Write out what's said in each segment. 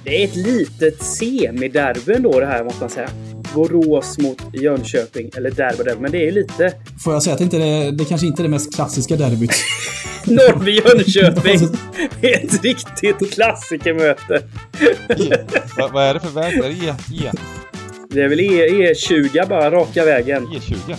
Det är ett litet semiderby ändå det här, måste man säga. Borås mot Jönköping, eller derby, men det är lite... Får jag säga att det kanske inte är det mest klassiska derbyt. Norrby-Jönköping. Det är ett riktigt klassikermöte. Vad är det för väg? Är det E? Det är väl E20 bara, raka vägen. E20?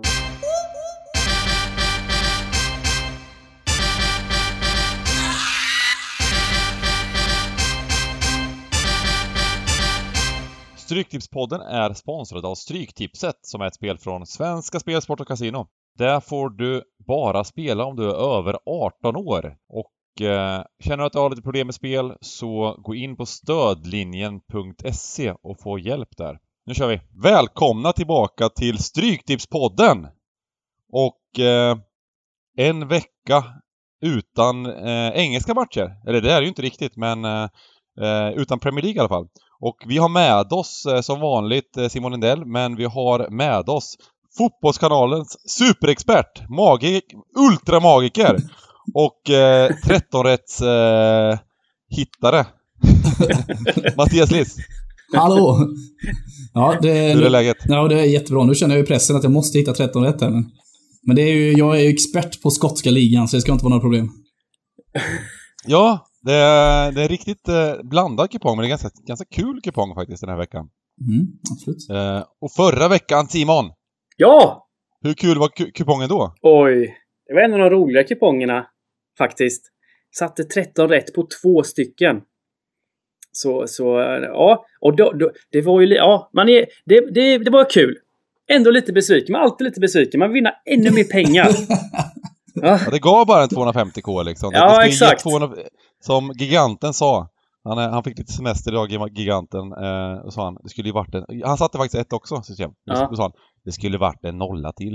Stryktipspodden är sponsrad av Stryktipset som är ett spel från Svenska Spel, Sport och Casino. Där får du bara spela om du är över 18 år. Och känner du att du har lite problem med spel så gå in på stödlinjen.se och få hjälp där. Nu kör vi! Välkomna tillbaka till Stryktipspodden! Och en vecka utan engelska matcher. Eller det är ju inte riktigt, men utan Premier League i alla fall. Och vi har med oss som vanligt Simon Lindell, men vi har med oss Fotbollskanalens superexpert, ultramagiker och 13-rätts hittare Mattias Liss. Hallå! Ja, Hur är läget? Ja, det är jättebra. Nu känner jag ju pressen att jag måste hitta 13 rätt här. Men det är ju, jag är ju expert på skotska ligan, så det ska inte vara några problem. Ja, det är riktigt blandad kupong, men det är ganska kul kupong faktiskt den här veckan. Absolut. Och förra veckan, Simon! Ja! Hur kul var kupongen då? Oj, det var en av de roliga kupongerna faktiskt. Satte 13 rätt på 2 stycken. Så ja, och då det var ju det var kul. Ändå lite besviken, men alltid lite besviken. Man vinner ännu mer pengar. Ja, det gav bara en 250k liksom. Ja, exakt. Som giganten sa. Han fick lite semester idag, giganten. Och sa det skulle ju varit han satte faktiskt ett också, system. Ja. Då sa han, det skulle varit en nolla till.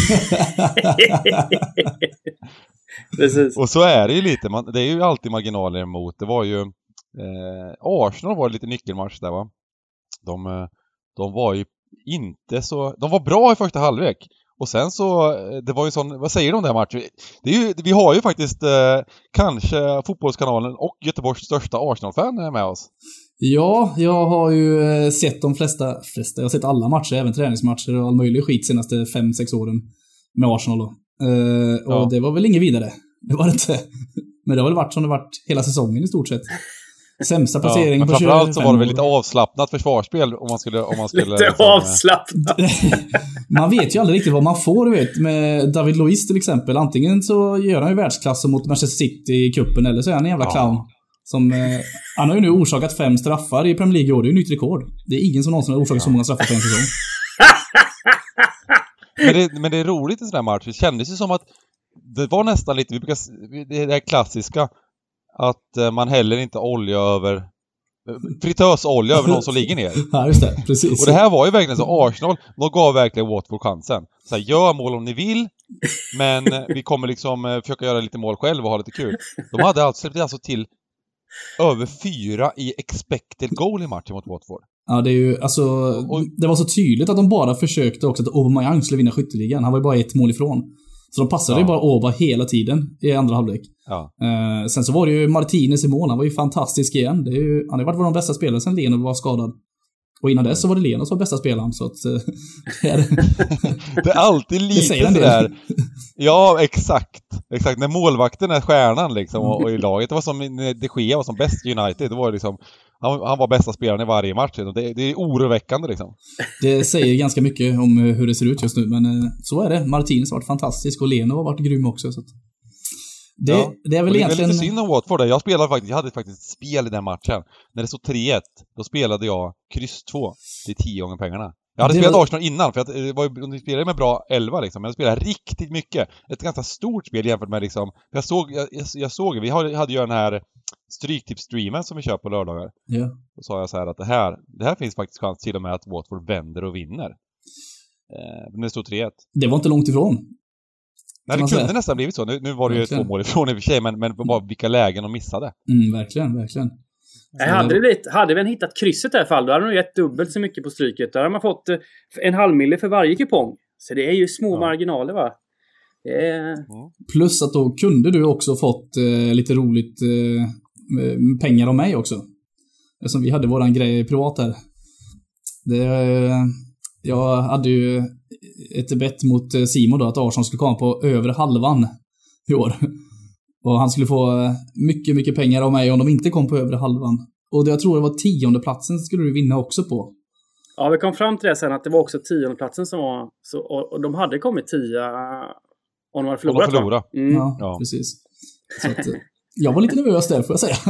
Precis. Och så är det ju lite. Det är ju alltid marginaler emot. Det var ju... Arsenal var lite nyckelmatch där, va? De var ju inte så... De var bra i första halvlek. Och sen så, det var ju sån, vad säger du om den här matchen? Vi har ju faktiskt kanske Fotbollskanalen och Göteborgs största Arsenal-fan med oss. Ja, jag har ju sett de flesta, jag har sett alla matcher, även träningsmatcher och all möjlig skit senaste 5-6 åren med Arsenal då. Och det var väl inget vidare. Det var det inte. Men det har väl varit som det varit hela säsongen i stort sett. Sämsta placering men på 25 framförallt så var det väl lite avslappnat försvarsspel om man skulle lite liksom, avslappnat. Man vet ju aldrig riktigt vad man får, du vet, med David Luiz till exempel. Antingen så gör han ju världsklass mot Manchester City i kuppen, eller så är han en jävla clown. Som, han har ju nu orsakat 5 straffar i Premier League i år. Det är ju nytt rekord. Det är ingen som någonsin har orsakat så många straffar på en säsong. men det är roligt i sån här match. Det kändes ju som att det var nästan lite, det här klassiska att man häller inte fritösolja över någon som ligger ner. Ja, just det, precis. Och det här var ju verkligen så, Arsenal, de gav verkligen Watford chansen. Så här, gör mål om ni vill, men vi kommer liksom försöka göra lite mål själv och ha lite kul. De hade alltså till över 4 i expected goal i matchen mot Watford. Ja, det är ju, alltså, det var så tydligt att de bara försökte också att Aubameyang skulle vinna skytteligan. Han var ju bara 1 mål ifrån. Så de passade ju bara Oba hela tiden i andra halvlek. Ja. Sen så var det ju Martinez i mål. Han var ju fantastisk igen. Han har varit vår bästa spelare sen Leno var skadad. Och innan dess så var det Leno som var bästa spelaren. Så att, det är alltid lite sådär. Ja, exakt. När målvakten är stjärnan liksom, och i laget. Det var som De Gea var som bäst i United. Det var liksom... Han var bästa spelaren i varje match. Det är oroväckande liksom. Det säger ganska mycket om hur det ser ut just nu. Men så är det. Martinez har varit fantastisk och Leno har varit grym också. Så det är väl egentligen... lite synd om Watford. Jag hade faktiskt spel i den matchen. När det stod 3-1, då spelade jag kryss 2 till 10 gånger pengarna. Jag hade spelat Arsenal innan, för att de spelade med bra 11 liksom. Men jag spelade riktigt mycket. Ett ganska stort spel jämfört med liksom... Jag såg vi hade ju den här Stryktipsstreamen som vi kör på lördagar. Ja. Då sa jag så här att det här finns faktiskt chans till och med att Watford vänder och vinner. Men det stod 3-1. Det var inte långt ifrån. Nej, det kunde nästan blivit så. Nu var det ju 2 mål ifrån i och för sig, men bara vilka lägen de missade. Verkligen. Hade vi hittat krysset i alla fall, då hade de gett dubbelt så mycket på stryket. Då hade man fått 0,5 mille för varje kupong. Så det är ju små marginaler, va? Plus att då kunde du också fått lite roligt pengar av mig också. Eftersom vi hade våran grej privat här. Jag hade ju ett bett mot Simon då, att Arsenal skulle komma på över halvan i år. Och han skulle få mycket, mycket pengar av mig om de inte kom på över halvan. Och jag tror det var 10:e platsen skulle du vinna också på. Ja, vi kom fram till det sen att det var också 10:e platsen som var... Så, och de hade kommit 10 om de hade förlorat. Ja, precis. Så att, jag var lite nervös där, får jag säga.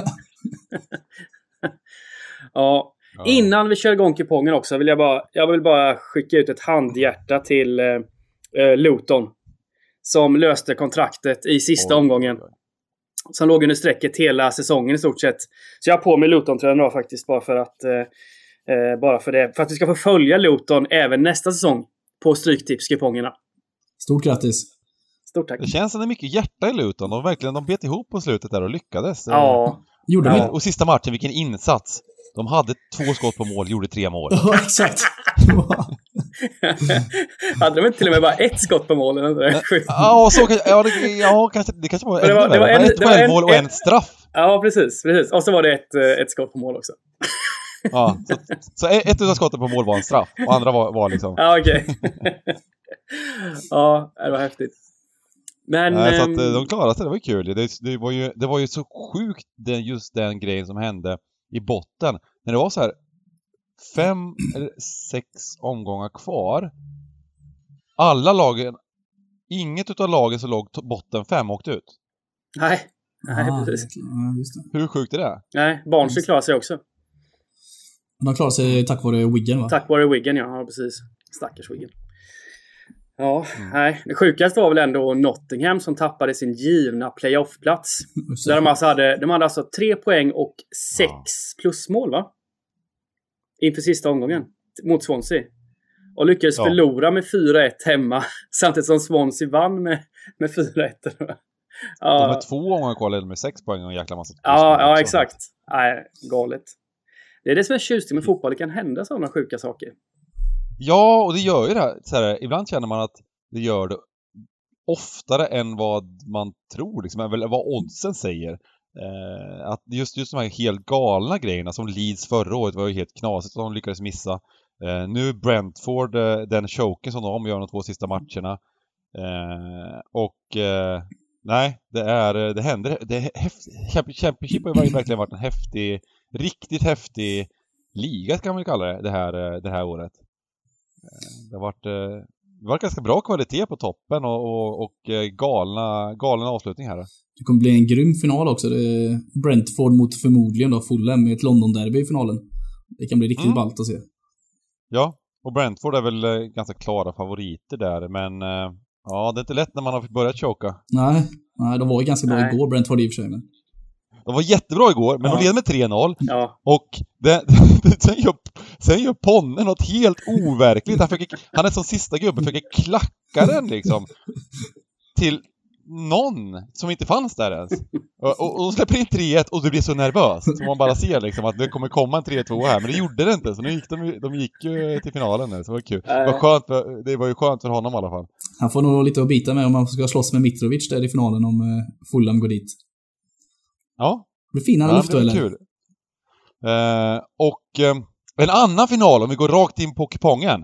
Ja. Innan vi kör igång kupongen också jag vill bara skicka ut ett handhjärta till Luton. Som löste kontraktet i sista omgången. Som låg under strecket hela säsongen i stort sett. Så jag har på mig Luton-tröjan då faktiskt bara för att för att vi ska få följa Luton även nästa säsong på Stryktipskupongerna. Stort grattis. Stort tack. Det känns som det är mycket hjärta i Luton. De bet ihop på slutet där och lyckades. Ja. Och sista matchen, vilken insats. De hade 2 skott på mål, gjorde 3 mål. Ja, exakt. Hade de inte till och med bara 1 skott på mål? Ja, det kanske var ett självmål och en straff. Ja, precis. Och så var det ett skott på mål också. Ja, så ett utav skotten på mål var en straff. Och andra var liksom... Ja, okej. Ja, det var häftigt. Men... Nej, så att de klarade sig, det var ju kul. Det var ju så sjukt just den grejen som hände i botten. När det var så här 5 eller 6 omgångar kvar. Alla lagen, inget utav lagen som låg botten 5 åkte ut. Nej, precis. Just det. Hur sjukt är det? Nej, Barnsley klarar sig också. De klarar sig tack vare Wigan, va? Tack vare Wigan, ja precis. Stackars Wigan. Ja, nej. Det sjukaste var väl ändå Nottingham som tappade sin givna playoff-plats. Där de hade alltså 3 poäng och 6 plusmål, va? Inför sista omgången mot Swansea. Och lyckades förlora med 4-1 hemma. Samtidigt som Swansea vann med 4-1. Ja. De är 2 gånger kvar med 6 poäng och en jäkla massa. Ja, exakt. Nej, galet. Det är det som är tjusigt med fotboll. Det kan hända sådana sjuka saker. Ja, och det gör ju det här. Så här, ibland känner man att det gör det oftare än vad man tror. Liksom, eller vad oddsen säger. Att just de här helt galna grejerna som Leeds förra året var ju helt knasigt att de lyckades missa. Nu Brentford, den choken som de gör de 2 sista matcherna. Nej, det händer. Championship har ju verkligen varit en riktigt häftig liga kan man kalla det här året. Det har varit ganska bra kvalitet på toppen och galna avslutning här. Det kommer bli en grym final också. Det är Brentford mot förmodligen då Fulham med ett London-derby i finalen. Det kan bli riktigt ballt att se. Ja, och Brentford är väl ganska klara favoriter där, men ja, det är inte lätt när man har börjat choka. Nej, de var ju ganska bra igår, Brentford i och för sig. Men... De var jättebra igår, men de led med 3-0. Ja. Och sen gör Ponne något helt overkligt. Han är som sista gubben, försöker klacka den liksom till någon som inte fanns där ens. Och de släpper in 3-1 och du blir så nervös. Så man bara ser liksom att det kommer komma en 3-2 här. Men det gjorde det inte, så nu gick de gick ju till finalen nu. Så det var kul. Det var ju skönt för honom i alla fall. Han får nog lite att bita med om han ska slåss med Mitrovic där i finalen om Fulham går dit. Ja. Det blir finare luft då, eller? Kul. En annan final om vi går rakt in på kupongen.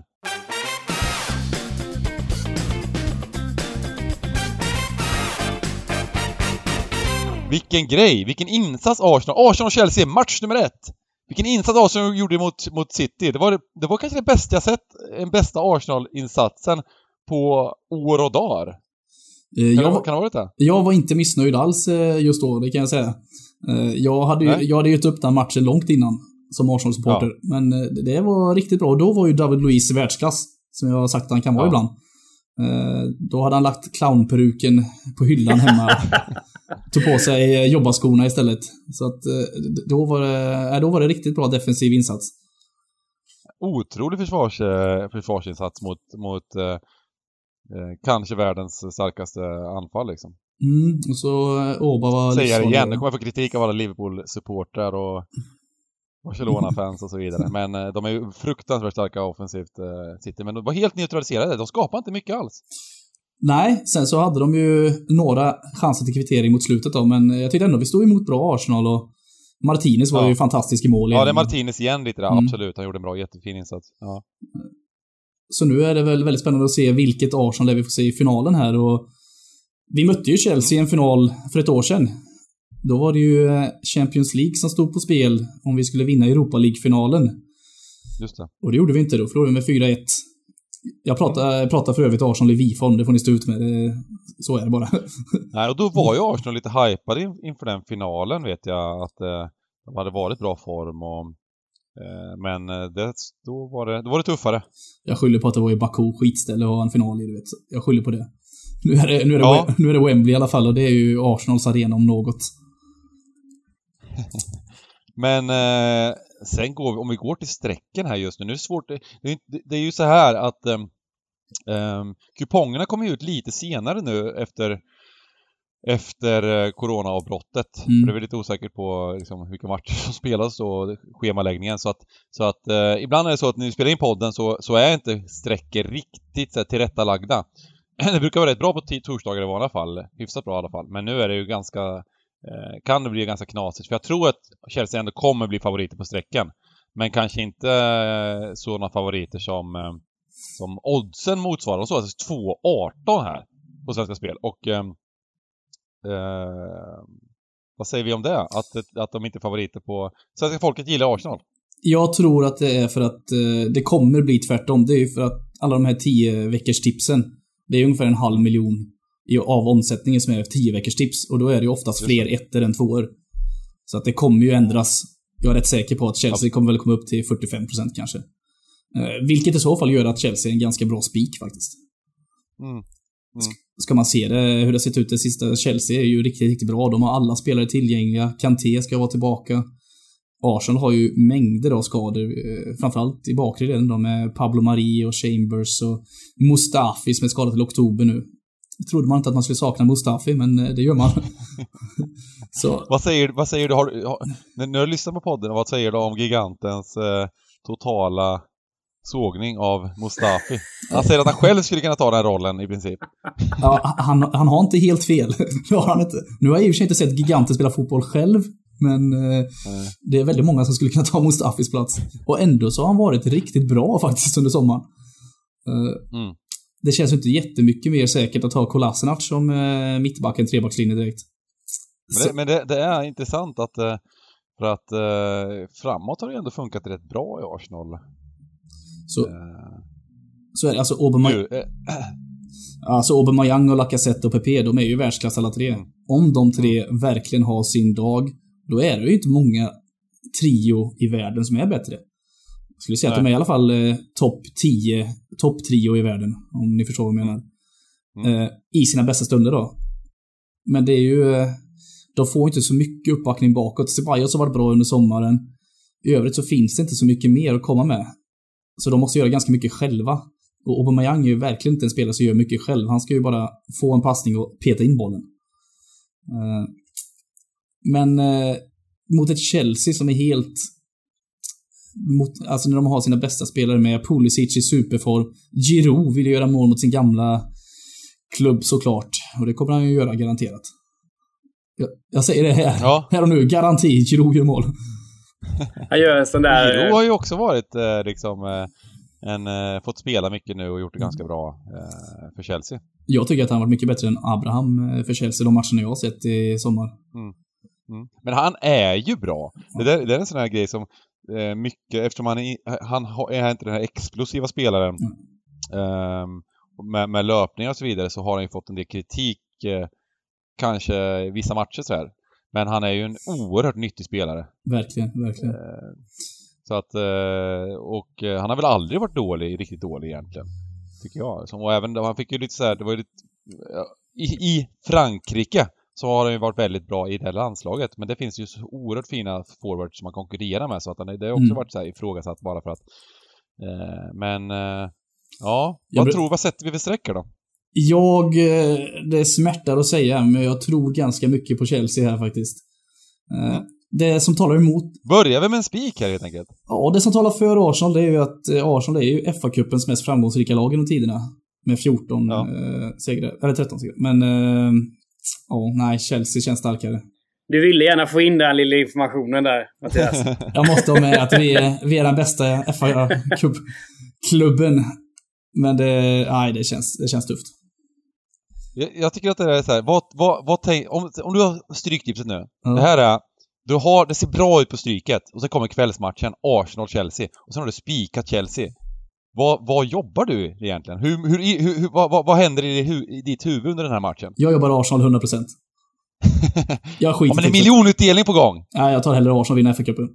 Vilken grej, vilken insats Arsenal-Chelsea, match nummer 1. Vilken insats Arsenal gjorde mot City. Det var kanske det bästa jag sett, den bästa Arsenal-insatsen på år och dagar. Kan det vara det? Jag var inte missnöjd alls just då, det kan jag säga. Jag hade gett upp den matchen långt innan som Arsenal-supporter. Ja. Men det var riktigt bra. Och då var ju David Luiz världsklass, som jag har sagt att han kan vara ibland. Då hade han lagt clownperuken på hyllan hemma. Tog på sig jobbaskorna istället. Så att då var det riktigt bra defensiv insats. Otrolig försvarsinsats mot kanske världens starkaste anfall liksom. Och så Oba var... Säger det igen, nu kommer jag få kritik av alla Liverpool-supportrar och Barcelona-fans och så vidare. Men de är ju fruktansvärt starka offensivt City. Men de var helt neutraliserade, de skapade inte mycket alls. Nej, sen så hade de ju några chanser till kvittering mot slutet då. Men jag tyckte ändå vi stod emot bra Arsenal. Och Martinez var ju fantastisk i mål igen. Ja, det är Martinez igen lite där, absolut. Han gjorde en bra, jättefin insats. Ja. Så nu är det väl väldigt spännande att se vilket Arsenal vi får se i finalen här. Och vi mötte ju Chelsea i en final för ett år sedan. Då var det ju Champions League som stod på spel om vi skulle vinna Europa League-finalen. Just det. Och det gjorde vi inte då, förlorade vi med 4-1. Jag pratar för övrigt Arsenal i vi-form, det får ni stå ut med. Så är det bara. Nej, och då var ju Arsenal lite hypade inför den finalen, vet jag, att de hade varit bra form. Men då var det tuffare. Jag skyller på att det var i Baku, skitställe och en final i, du vet. Jag skyller på det. Nu är det Wembley i alla fall, och det är ju Arsenals arena om något. Men sen om vi går till sträcken här just nu. Nu är det svårt. Det är ju så här att kupongerna kommer ut lite senare nu efter coronaavbrottet. För det är lite osäkert på liksom, vilka matcher som spelas och schemaläggningen. Så att ibland är det så att när vi spelar in podden så är inte sträckor riktigt så här, tillrättalagda. Det brukar vara rätt bra på torsdagar i vanliga fall. Hyfsat bra i alla fall. Men nu är det ju kan det bli ganska knasigt. För jag tror att Chelsea ändå kommer bli favoriter på sträckan. Men kanske inte sådana favoriter som oddsen motsvarar. Och så alltså 2,18 här på Svenska Spel. Och vad säger vi om det? Att de inte är favoriter på... Svenska folket gillar Arsenal. Jag tror att det är för att det kommer bli tvärtom. Det är ju för att alla de här 10 veckors tipsen, det är ungefär 500 000 av omsättningen som är 10 veckors tips. Och då är det ju oftast fler ettor än tvåor. Så att det kommer ju ändras. Jag är rätt säker på att Chelsea kommer väl komma upp till 45% kanske. Vilket i så fall gör att Chelsea är en ganska bra spik faktiskt. Ska man se det, hur det sett ut det sista, Chelsea är ju riktigt, riktigt bra. De har alla spelare tillgängliga. Kanté ska vara tillbaka. Arsenal har ju mängder av skador, framförallt i bakre delen då, med Pablo Mari och Chambers och Mustafi som är skadad till oktober nu. Jag trodde man inte att man skulle sakna Mustafi, men det gör man. Så. Vad säger du? När du lyssnar på podden, vad säger du om gigantens totala sågning av Mustafi? Han säger att han själv skulle kunna ta den rollen i princip. Ja, han har inte helt fel. Det har han inte. Nu har jag i och för sig inte sett giganten spela fotboll själv, men det är väldigt många som skulle kunna ta Mustafis plats. Och ändå så har han varit riktigt bra faktiskt under sommaren. Det känns ju inte jättemycket mer säkert att ha Kolasinac som mittbacken, trebackslinje direkt. Men det är intressant att för att framåt har det ändå funkat rätt bra i Arsenal. Så är det. Alltså Aubameyang och Lacazette och Pepe, de är ju världsklass alla tre. Om de tre verkligen har sin dag, då är det ju inte många trio i världen som är bättre. Jag skulle säga att de är i alla fall topp trio i världen, om ni förstår vad jag menar. I sina bästa stunder då. Men det är ju de får inte så mycket uppbackning bakåt. Ceballos har varit bra under sommaren. I övrigt så finns det inte så mycket mer att komma med. Så de måste göra ganska mycket själva. Och Aubameyang är ju verkligen inte en spelare som gör mycket själv. Han ska ju bara få en passning och peta in bollen. Men mot ett Chelsea som är helt... alltså när de har sina bästa spelare med, Pulisic i superform. Giroud vill göra mål mot sin gamla klubb såklart. Och det kommer han ju göra garanterat. Jag säger det här och nu. Garanti, Giroud gör mål. Han gör en sån där... Giroud har ju också varit fått spela mycket nu och gjort det ganska bra för Chelsea. Jag tycker att han har varit mycket bättre än Abraham för Chelsea de matcherna jag har sett i sommar. Men han är ju bra. Det är en sån här grej som mycket, eftersom han är inte den här explosiva spelaren med löpningar och så vidare, så har han ju fått en del kritik kanske vissa matcher så här. Men han är ju en oerhört nyttig spelare. Verkligen. Så att och han har väl aldrig varit riktigt dålig egentligen, tycker jag. Och även han fick ju lite så här, det var ju lite i Frankrike så har han ju varit väldigt bra i det här landslaget, men det finns ju så oerhört fina forwards som man konkurrerar med, så att det har också varit så här ifrågasatt bara för att vad sätter vi för sträckor då? Det smärtar att säga, men jag tror ganska mycket på Chelsea här faktiskt. Det som talar emot... Börjar vi med en spik här helt enkelt? Ja, det som talar för Arsenal, det är ju att Arsenal är ju FA-cupens mest framgångsrika lag genom tiderna. Med 14 segrar, eller 13 segrar. Men Chelsea känns starkare. Du ville gärna få in den lilla informationen där, Mattias. Jag måste ha med att vi är den bästa FA-klubben. Men det känns tufft. Jag tycker att det är så här, om du har stryktipset nu. Det här är, det ser bra ut på stryket och så kommer kvällsmatchen Arsenal-Chelsea och sen har du spikat Chelsea. Vad jobbar du egentligen? Vad händer i ditt huvud under den här matchen? Jag jobbar Arsenal 100%. Jag skiter men det är miljonutdelning på gång. Nej, jag tar hellre Arsenal vinna FA-cupen.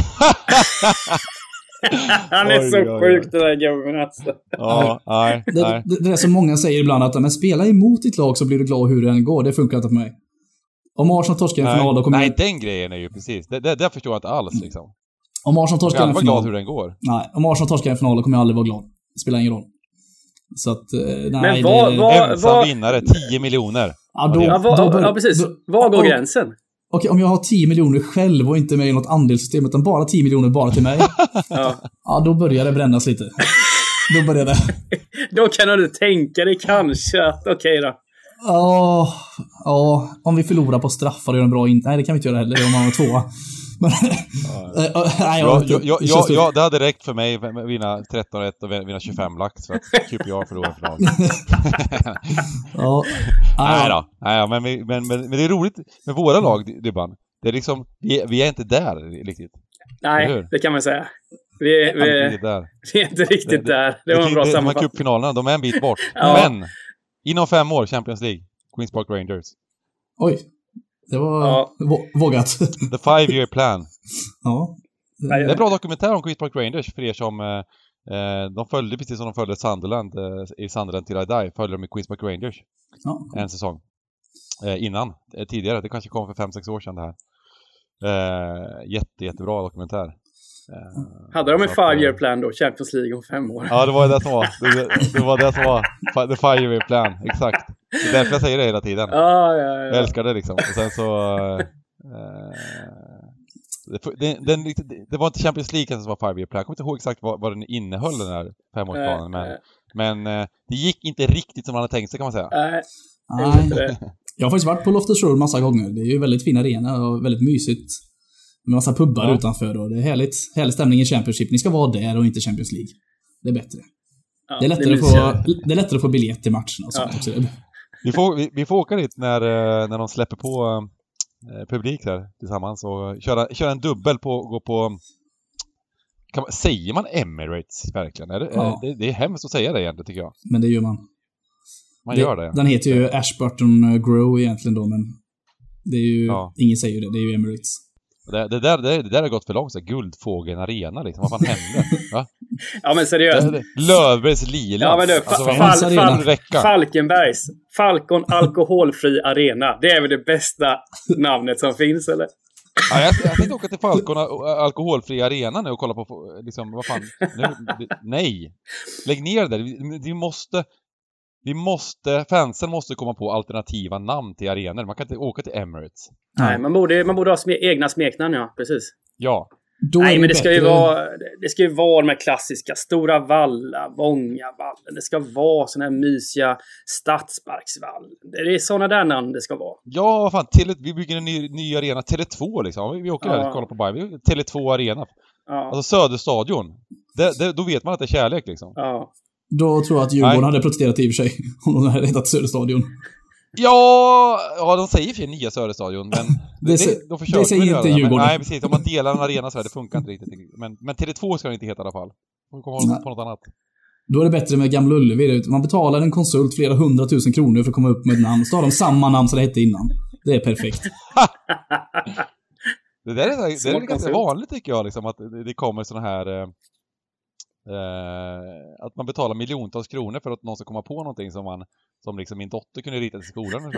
Han är så sjuk den där gubben alltså. Nej. Det är som många säger ibland att men spela emot ditt lag så blir du glad hur det än går. Det funkar inte för mig. Om Arsenal torskar en final då kommer den grejen är ju precis. Det förstår jag inte alls liksom. Om Arsenal torskar en final, glad hur den går. Nej, om Arsenal torskar en final då kommer jag aldrig vara glad. Det spelar ingen roll. Så att nej, men ensam vinnare 10 miljoner. Ja, precis. Var går gränsen? Okej, om jag har 10 miljoner själv och inte med i något andelssystem utan bara 10 miljoner bara till mig. Ja, då börjar det brännas lite. Då börjar det. Då kan du tänka dig kanske att okej då. Ja, om vi förlorar på straffar och gör en bra nej, det kan vi inte göra heller om man har 2. Det hade räckt för mig att vinna 13-1 och vinna 25 lax för att QPR förlorar final. Men det är roligt med våra lag, Dybban. Det är liksom, vi är inte där riktigt. Nej, det kan man säga. Vi är inte riktigt där. Det var en bra sammanfattning. De här cupfinalerna, de är en bit bort. Men inom 5 år, Champions League, Queens Park Rangers. Oj. Det var vågat. The 5-year plan. Ja. Det är en bra dokumentär om Queens Park Rangers för er som de följde precis som de följde Sunderland i Sunderland till I Die. Följde de i Queens Park Rangers en säsong tidigare. Det kanske kom för 5-6 år sedan det här. Jättebra dokumentär. Hade de en 5-year plan då? Champions League om 5 år? Ja, det var det som var. Det var det som var. The 5-year plan, exakt. Det är därför jag säger det hela tiden. Jag älskar det liksom. Och sen så... det var inte Champions League som var 5-year plan. Jag kommer inte ihåg exakt vad den innehöll, den här 5-årsplanen. Men det gick inte riktigt som man hade tänkt sig, kan man säga. Jag har faktiskt varit på Loftus Road massa gånger. Det är ju väldigt fin arena och väldigt mysigt. Med massa pubbar utanför. Och det är härlig stämning i Championship. Ni ska vara där och inte Champions League. Det är bättre. Det är lättare att få biljett till matcherna och sånt också. Vi får åka dit när de släpper på publik där tillsammans och köra en dubbel gå på säger man Emirates verkligen? Det är hemskt att säga det egentligen, tycker jag. Men det gör man. Gör det. Den heter ju Ashburton Grove egentligen då, men det är ju ingen säger det är ju Emirates. Det där har gått för långt, så Guldfågeln Arena liksom. Vad fan hände? Va? Ja, men seriöst. Lövbergs Lila. Ja, men du, Falkenbergs Falcon Alkoholfri Arena. Det är väl det bästa namnet som finns, eller? Ja, jag tänkte åka till Falcon Alkoholfri Arena nu och kolla på liksom, vad fan. Nej. Lägg ner det. Fansen måste komma på alternativa namn till arenor. Man kan inte åka till Emirates. Nej, man borde ha egna smeknamn, ja, precis. Ja. Nej, men det ska ju vara de här klassiska Stora Valla, Vångavallen. Det ska vara såna här mysiga Stadsparksvallen. Det är såna där namn det ska vara. Ja, vad fan, vi bygger en ny arena, Tele2 liksom. Vi åker där och kollar på Bayern. Tele2 arena. Ja. Alltså Söderstadion. Då vet man att det är kärlek liksom. Ja. Då tror jag att Djurgården hade protesterat i och för sig om de hade hetat Söderstadion. Ja, de säger för nya Söderstadion, men det säger inte Djurgården. Nej, precis. Om man delar en arena så här, det funkar inte riktigt. Men Tele2 ska det inte heta i alla fall. Man kommer på något annat. Då är det bättre med Gamla Ullevi. Man betalar en konsult flera 100 000 kronor för att komma upp med ett namn. Så har de samma namn som det hette innan. Det är perfekt. Det är ganska vanligt, tycker jag, liksom, att det kommer såna här... att man betalar miljontals kronor för att någon ska komma på någonting som liksom min dotter kunde rita till skolan.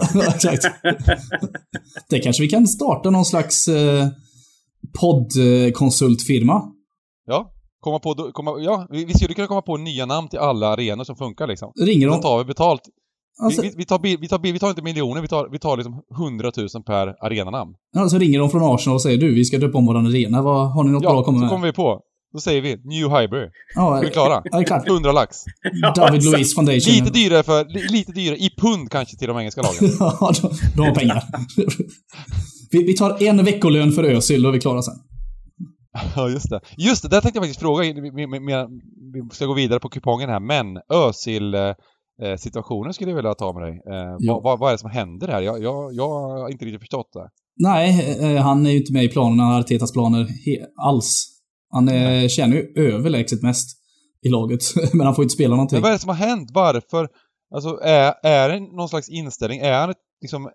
Det kanske vi kan starta någon slags poddkonsultfirma. Ja, vi skulle kunna komma på nya namn till alla arenor som funkar liksom. Ringer de? Så tar vi betalt. Alltså, vi tar inte miljoner, vi tar liksom 100 000 per arenanamn. Ja, så ringer de från Arsenal och säger vi ska döpa om våran arena. Har ni något bra att komma med? Så kommer vi på. Då säger vi New Highbury. Ja, är vi klara? Ja, det är klart. 100 lax. David Luiz Foundation. Lite dyrare i pund kanske till de engelska lagen. Ja, de har pengar. Vi tar en veckolön för Özil och vi klarar sen. Ja, just det. Just det, där tänkte jag faktiskt fråga. Vi ska gå vidare på kupongen här. Men Özil-situationen skulle jag vilja ta med dig. Vad är det som händer här? Jag har inte riktigt förstått det. Nej, han är ju inte med i planerna, Artetas planer alls. Han tjänar ju överlägset mest i laget. Men han får inte spela någonting. Men vad är det som har hänt? Varför? Alltså, är det någon slags inställning? Är han liksom...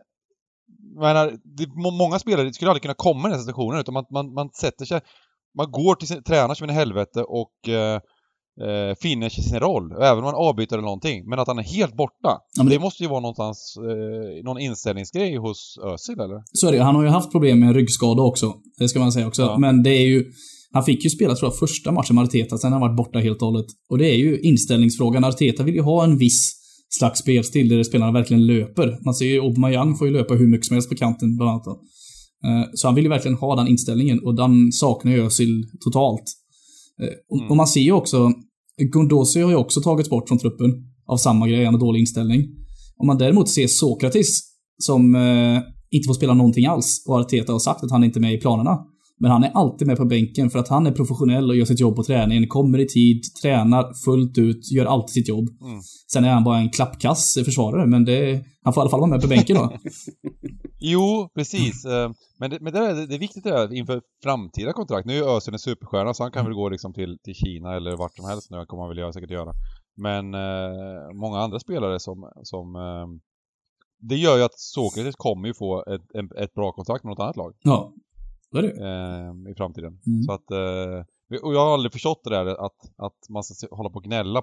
många spelare skulle aldrig kunna komma i den här situationen, utan man sätter sig, man går till sin tränare som en helvete och finner sig sin roll, även om man avbyter eller någonting, men att han är helt borta. Ja, det måste ju vara någonstans någon inställningsgrej hos Özil, eller? Så är det. Han har ju haft problem med en ryggskada också, det ska man säga också. Ja. Men det är ju, han fick ju spela, tror jag, första matchen med Arteta, sen har han varit borta helt och hållet. Och det är ju inställningsfrågan. Arteta vill ju ha en viss slags spelstil där spelarna verkligen löper. Man ser ju Aubameyang får ju löpa hur mycket som helst på kanten bland annat. Så han vill ju verkligen ha den inställningen, och den saknar ju Özil totalt. Och man ser ju också, Guendouzi har ju också tagits bort från truppen av samma grej, en dålig inställning. Om man däremot ser Sokratis som inte får spela någonting alls, och Arteta har sagt att han inte är med i planerna, men han är alltid med på bänken för att han är professionell och gör sitt jobb på träningen, kommer i tid, tränar fullt ut, gör alltid sitt jobb. Sen är han bara en klappkass försvarare, men han får i alla fall vara med på bänken då. Jo, precis. Men det är viktigt det inför framtida kontrakt. Nu är Özil en superstjärna, så han kan väl gå liksom till Kina eller vart som helst nu, kommer han väl säkert göra. Men många andra spelare som det gör ju att Sokratis kommer ju få ett bra kontrakt med något annat lag. Ja. Vad är det? I framtiden. Så att, och jag har aldrig förstått det där att man ska hålla på och gnälla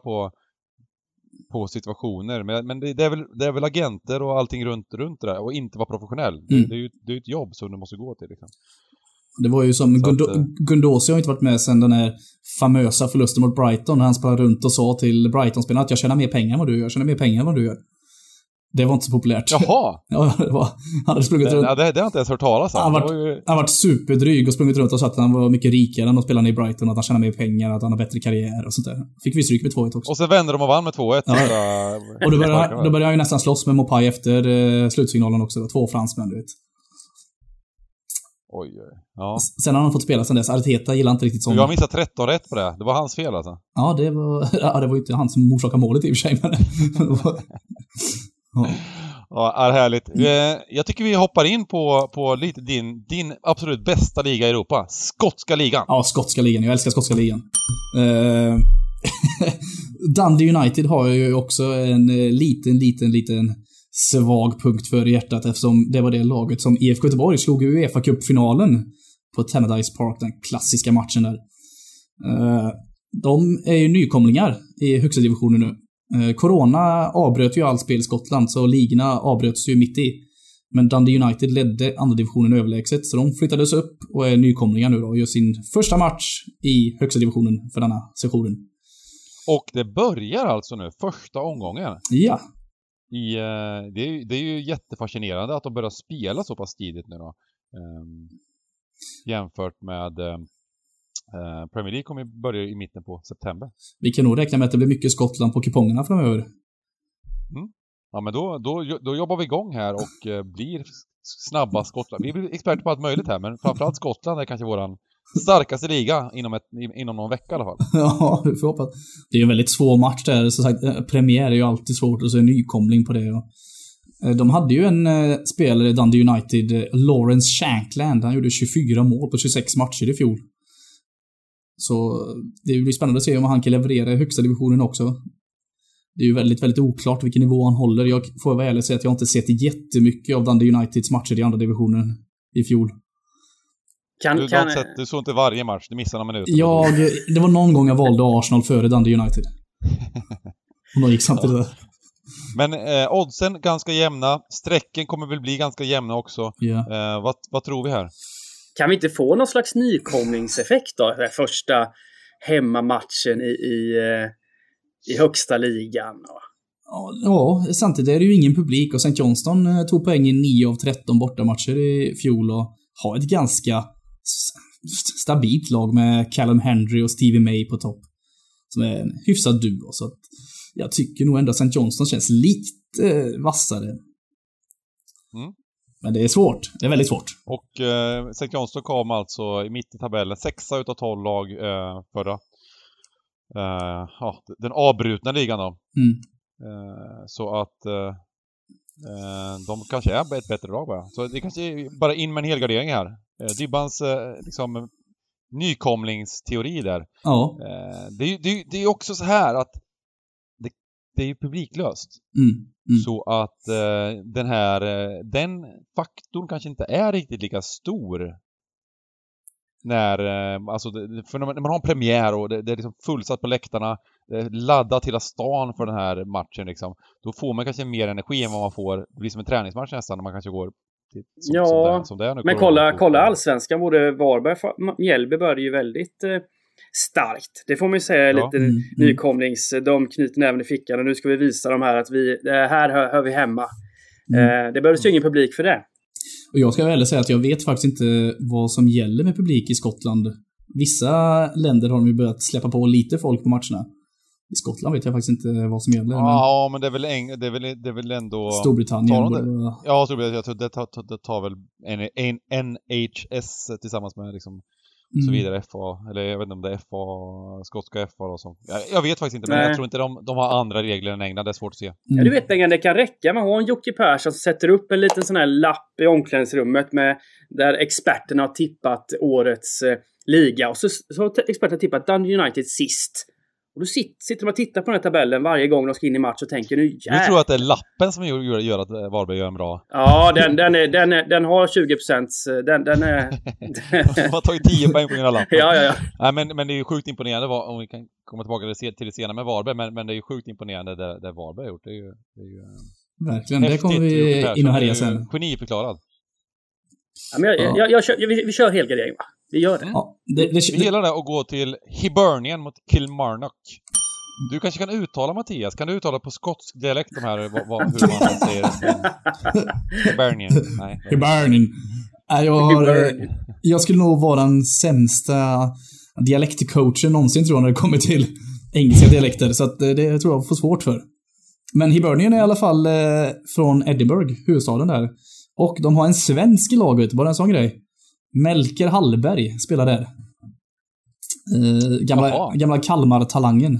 på situationer. Men det är väl agenter och allting runt det där, och inte vara professionell. Det är ju ett jobb som du måste gå till liksom. Det var ju som Guendouzi har inte varit med sedan den här famösa förlusten mot Brighton, när han sprang runt och sa till Brighton-spelarna att jag tjänar mer pengar än vad du gör, jag tjänar mer pengar än vad du gör. Det var inte så populärt. Jaha! Ja, det var... Han hade sprungit runt... Ja, det har jag inte ens hört talas om. Han varit superdryg och sprungit runt och sagt att han var mycket rikare än de spelarna i Brighton, att han tjänar mer pengar, att han har bättre karriär och sånt där. Fick vi stryk med 2-1 också. Och så vände de och vann med 2-1. Ja. Och då började han ju nästan slåss med Mopai efter slutsignalen också. 2 fransmän, du vet. Oj. Ja. Sen har han fått spela sen dess. Arteta gillar inte riktigt sånt. Jag missade 13 rätt på det. Det var hans fel alltså. Ja, det var ju inte han som orsakade målet i och för sig, men... Ja, är härligt. Jag tycker vi hoppar in på lite din absolut bästa liga i Europa. Skotska ligan. Ja, skotska ligan. Jag älskar skotska ligan. Dundee United har ju också en liten svag punkt för hjärtat, eftersom det var det laget som IFK Göteborg slog i UEFA-cupfinalen på Tannadice Park, den klassiska matchen där. De är ju nykomlingar i högsta divisionen nu. Corona avbröt ju all spel i Skottland, så ligorna avbröts ju mitt i. Men Dundee United ledde andra divisionen överlägset, så de flyttades upp och är nykomlingar nu då och gör sin första match i högsta divisionen för denna sessionen. Och det börjar alltså nu, första omgången. Ja. Det är ju jättefascinerande att de börjar spela så pass tidigt nu då. Jämfört med Premier League kommer börja i mitten på september. Vi kan nog räkna med att det blir mycket Skottland på kupongerna framöver. Ja, men då jobbar vi igång här och blir snabba Skottland. Vi blir experter på allt möjligt här, men framförallt Skottland är kanske våran starkaste liga inom någon vecka i alla fall. Ja, vi får hoppas. Det är ju en väldigt svår match där. Så sagt, premiär är ju alltid svårt, och så en nykomling på det. De hade ju en spelare i Dundee United, Lawrence Shankland. Han gjorde 24 mål på 26 matcher i fjol. Så det blir spännande att se om han kan leverera i högsta divisionen också. Det är ju väldigt, väldigt oklart vilken nivå han håller. Jag får vara ärlig och säga att jag inte sett jättemycket av Dundee Uniteds matcher i andra divisionen i fjol. Du såg inte varje match, du missade några minuter. Ja, det var någon gång jag valde Arsenal före Dundee United. Och då gick samtidigt där. Men oddsen ganska jämna. Strecken kommer väl bli ganska jämna också. Yeah. Vad tror vi här? Kan vi inte få någon slags nykomlingseffekt då? Den första hemmamatchen i högsta ligan. Ja, samtidigt är det ju ingen publik, och St. Johnston tog poäng i 9 av 13 bortamatcher i fjol och har ett ganska stabilt lag med Callum Hendry och Stevie May på topp, som är en hyfsad duo. Så att jag tycker nog ändå att St. Johnston känns lite vassare. Men det är svårt. Det är väldigt svårt. Och St. Johnstone kom alltså i mitt i tabellen 6 utav 12 lag förra. Den avbrutna ligan då. Så att de kanske är ett bättre lag bara. Så det kanske är bara in med en helgardering här. Dybbans liksom nykomlingsteori där. Ja. Det är också så här att det är ju publiklöst. Så att den faktorn kanske inte är riktigt lika stor när när man har en premiär och det är liksom fullsatt på läktarna, laddat hela stan för den här matchen liksom. Då får man kanske mer energi än vad man får. Det blir som en träningsmatch nästan när man kanske går som det är nu. Men kolla allsvenskan, både Varberg och Mjällby började ju väldigt starkt. Det får man ju säga lite nykomlings. De knyter näven i fickan och nu ska vi visa dem här att här hör vi hemma. Det behövs ju ingen publik för det. Och jag ska väl säga att jag vet faktiskt inte vad som gäller med publik i Skottland. Vissa länder har de ju börjat släppa på lite folk på matcherna. I Skottland vet jag faktiskt inte vad som gäller. Ja, men det är väl ändå Storbritannien. Ja, Storbritannien. Jag tror det tar väl NHS tillsammans med liksom så vidare FA, eller jag vet inte om det är FA, skotska FA och så. Jag vet faktiskt inte, men jag tror inte de har andra regler än England, det är svårt att se. Ja, du vet England, det kan räcka med att ha en Jocke Persson som sätter upp en liten sån här lapp i omklädningsrummet där experterna har tippat årets liga, och så har experterna tippat Dundee United sist. Och då sitter de och tittar på den här tabellen varje gång de ska in i match och tänker nu tror jag att det är lappen som gör att Varberg gör en bra. Ja, den har 20%. Den är... De har tagit 10 poäng på den här lappen. Ja. Nej, men det är ju sjukt imponerande om vi kan komma tillbaka till det senare med Varberg, men det är ju sjukt imponerande det Varberg har gjort. Det är ju verkligen, det kommer vi in och härja sen. Geniförklarad. Ja, men vi kör helgardering, va? Vi gör det. Ja, vi gillar det och gå till Hibernian mot Kilmarnock. Du kanske kan uttala, Mattias. Kan du uttala på skotsk dialekt de här hur man säger det? Hibernian. Nej. Hibernian. Jag skulle nog vara den sämsta dialektcoachen någonsin, tror jag, när det kommer till engelska dialekter. Så att det tror jag får svårt för. Men Hibernian är i alla fall från Edinburgh, huvudstaden där. Och de har en svensk i laget, bara en sån grej. Melker Hallberg spelar där. Gamla Kalmar-talangen.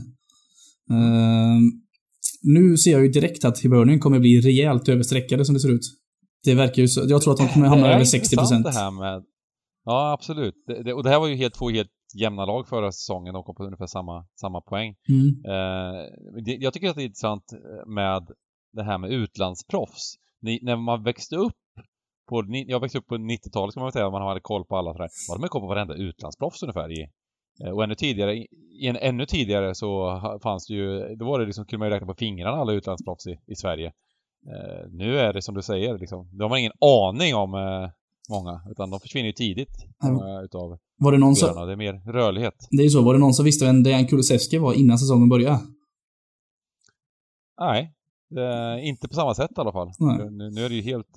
Nu ser jag ju direkt att Hibernian kommer bli rejält översträckade som det ser ut. Det verkar ju så. Jag tror att de kommer hamna över 60%. Det här med... Ja, absolut. Och det här var ju två helt jämna lag förra säsongen. De kom på ungefär samma poäng. Jag tycker att det är intressant med det här med utlandsproffs. När man växte upp jag växte upp på 90-talet, ska man väl säga, man hade koll på alla sådär. Då hade man koll på varenda utlandsproffs ungefär och ännu tidigare så fanns det ju, då var det liksom, kunde man ju räkna på fingrarna alla utlandsproffs i Sverige. Nu är det som du säger liksom, då har man ingen aning om många, utan de försvinner ju tidigt utav var det någon spelarna. Det är mer rörlighet. Det är ju så, var det någon som visste vem Dejan Kulusevski var innan säsongen började? Nej, inte på samma sätt i alla fall. Nu är det ju helt...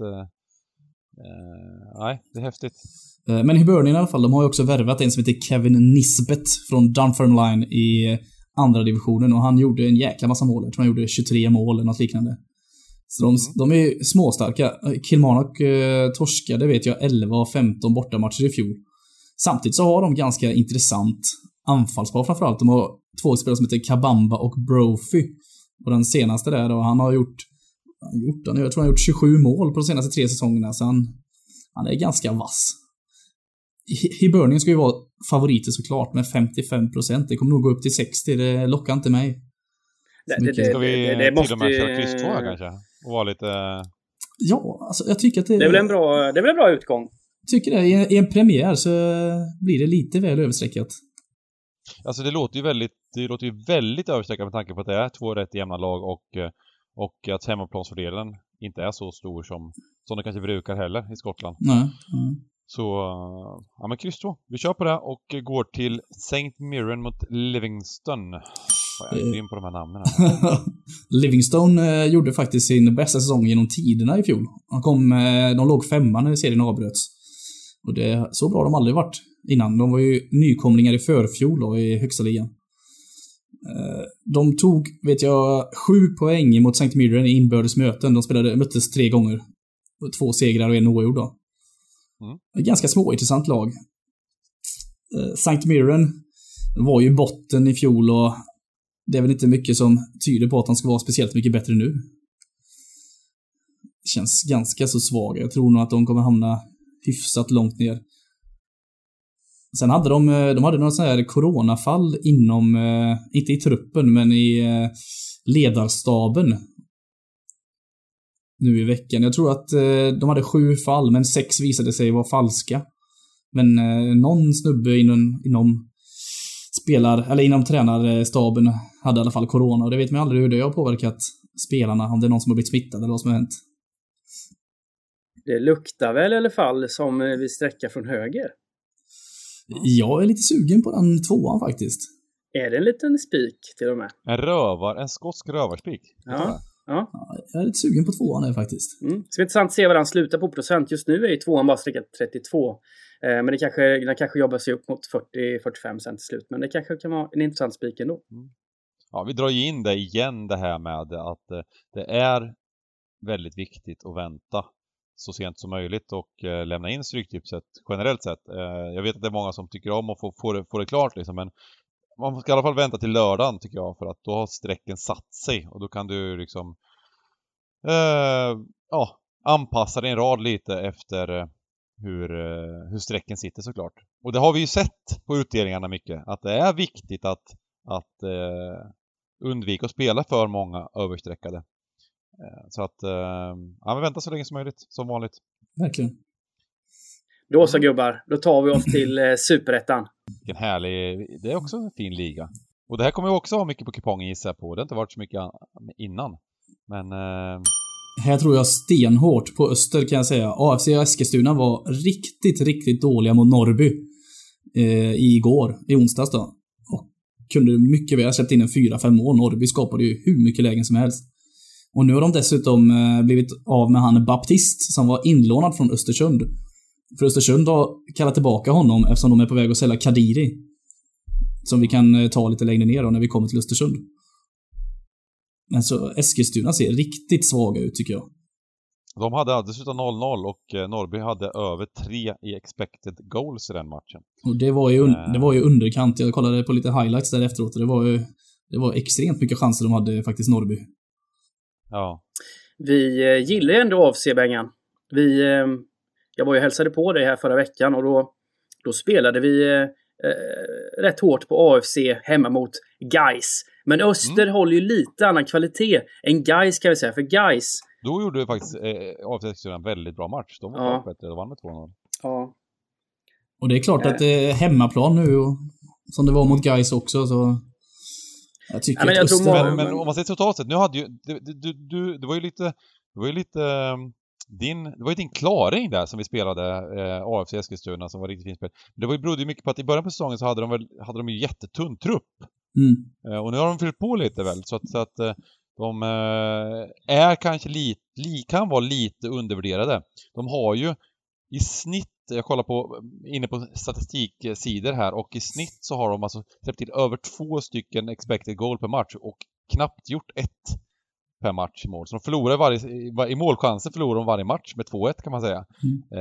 nej, det är häftigt. Men Hibernian i alla fall, de har ju också värvat en som heter Kevin Nisbet från Dunfermline i andra divisionen, och han gjorde en jäkla massa mål. Jag tror han gjorde 23 mål eller något liknande. Så de är småstarka. Kilmarnock torskade, vet jag, 11 av 15 bortamatcher i fjol. Samtidigt så har de ganska intressant anfallspar framförallt. De har två spelare som heter Kabamba och Brophy. Och den senaste där då, han har gjort jag tror han har gjort 27 mål på de senaste 3 säsongerna, så han är ganska vass. Hibernian ska ju vara favoriter såklart med 55%. Det kommer nog gå upp till 60%. Det lockar inte mig. Ska vi till och med köra kryss 2 kanske? Och vara lite... Ja, alltså jag tycker att det är väl en bra utgång. Tycker det. I en premiär så blir det lite väl översträckat. Alltså det låter ju väldigt översträckat med tanke på att det är 2 rätt jämna lag och att hemmaplansfördelen inte är så stor som det kanske brukar heller i Skottland. Så, ja men kryss 2. Vi kör på det och går till St. Mirren mot Livingston. Jag är in på de här namnen här. Livingston gjorde faktiskt sin bästa säsong genom tiderna i fjol. De låg 5:a när serien avbröts. Och det så bra de aldrig varit innan. De var ju nykomlingar i förfjol då, i högsta ligan. De tog, vet jag, 7 poäng mot St. Mirren i inbördes möten. De möttes 3 gånger. 2 segrar och 1 oavgjord då. Ganska småintressant lag. St. Mirren var ju botten i fjol och det är väl inte mycket som tyder på att han ska vara speciellt mycket bättre nu. Känns ganska så svaga. Jag tror nog att de kommer hamna hyfsat långt ner. Sen hade de hade några så här coronafall inom, inte i truppen, men i ledarstaben nu i veckan. Jag tror att de hade 7 fall, men 6 visade sig vara falska. Men någon snubbe inom tränarstaben hade i alla fall corona, och det vet man aldrig hur det har påverkat spelarna, om det är någon som har blivit smittad eller vad som har hänt. Det luktar väl i alla fall som vi sträcker från höger. Jag är lite sugen på den 2:an faktiskt. Är det en liten spik till och med? En skotsk rövarspik. Ja. Jag är lite sugen på 2:an här faktiskt. Så det är intressant att se vad den slutar på procent. Just nu är ju 2:an bara sträckat 32. Men den kanske jobbar sig upp mot 40-45 cent till slut. Men det kanske kan vara en intressant spik ändå. Ja, vi drar ju in det igen, det här med att det är väldigt viktigt att vänta så sent som möjligt och lämna in stryktipset generellt sett. Jag vet att det är många som tycker om att få det klart liksom, men man ska i alla fall vänta till lördagen tycker jag, för att då har sträcken satt sig och då kan du liksom anpassa din rad lite efter hur sträcken sitter såklart. Och det har vi ju sett på utdelningarna mycket, att det är viktigt att undvika att spela för många översträckade. Så att men vänta så länge som möjligt, som vanligt. Verkligen. Då så gubbar, då tar vi oss till Superettan. Vilken härlig, det är också en fin liga. Och det här kommer vi också ha mycket på kupongen, gissar på. Det har inte varit så mycket innan. Men här tror jag stenhårt på Öster, kan jag säga. AFC Eskilstuna var riktigt, riktigt dåliga mot Norrby i onsdags då. Och kunde mycket väl släppt in en 4-5 mål. Norrby skapade ju hur mycket lägen som helst. Och nu har de dessutom blivit av med han Baptist som var inlånad från Östersund. För Östersund har kallat tillbaka honom eftersom de är på väg att sälja Kadiri. Som vi kan ta lite längre ner då när vi kommer till Östersund. Men så Eskilstuna ser riktigt svaga ut tycker jag. De hade dessutom 0-0 och Norrby hade över 3 i expected goals i den matchen. Och det var ju underkant. Jag kollade på lite highlights där efteråt och det var extremt mycket chanser de hade faktiskt Norrby. Ja. Vi gillar ju ändå AFC, Bengan. Jag var ju hälsade på dig här förra veckan och då spelade vi rätt hårt på AFC hemma mot Gais. Men Öster håller ju lite annan kvalitet än Gais, kan vi säga. För Gais... Då gjorde faktiskt AFC en väldigt bra match. De var bättre, de vann med 2-0. Ja. Och det är klart att det är hemmaplan nu och, som det var mot Gais också, så... Jag tycker men om man ser totalt sett, nu hade ju det var ju din klaring där som vi spelade AFC Eskilstuna som var riktigt fint spel. Det berodde ju mycket på att i början på säsongen så hade de ju jättetunn trupp. Och nu har de fyllt på lite väl så att de är kanske kan vara lite undervärderade. De har ju i snitt, jag kollar inne på statistiksidor här, och i snitt så har de alltså släppt till över 2 stycken expected goal per match och knappt gjort 1 per match i mål. Så de förlorar i målchanser förlorar de varje match med 2-1 kan man säga.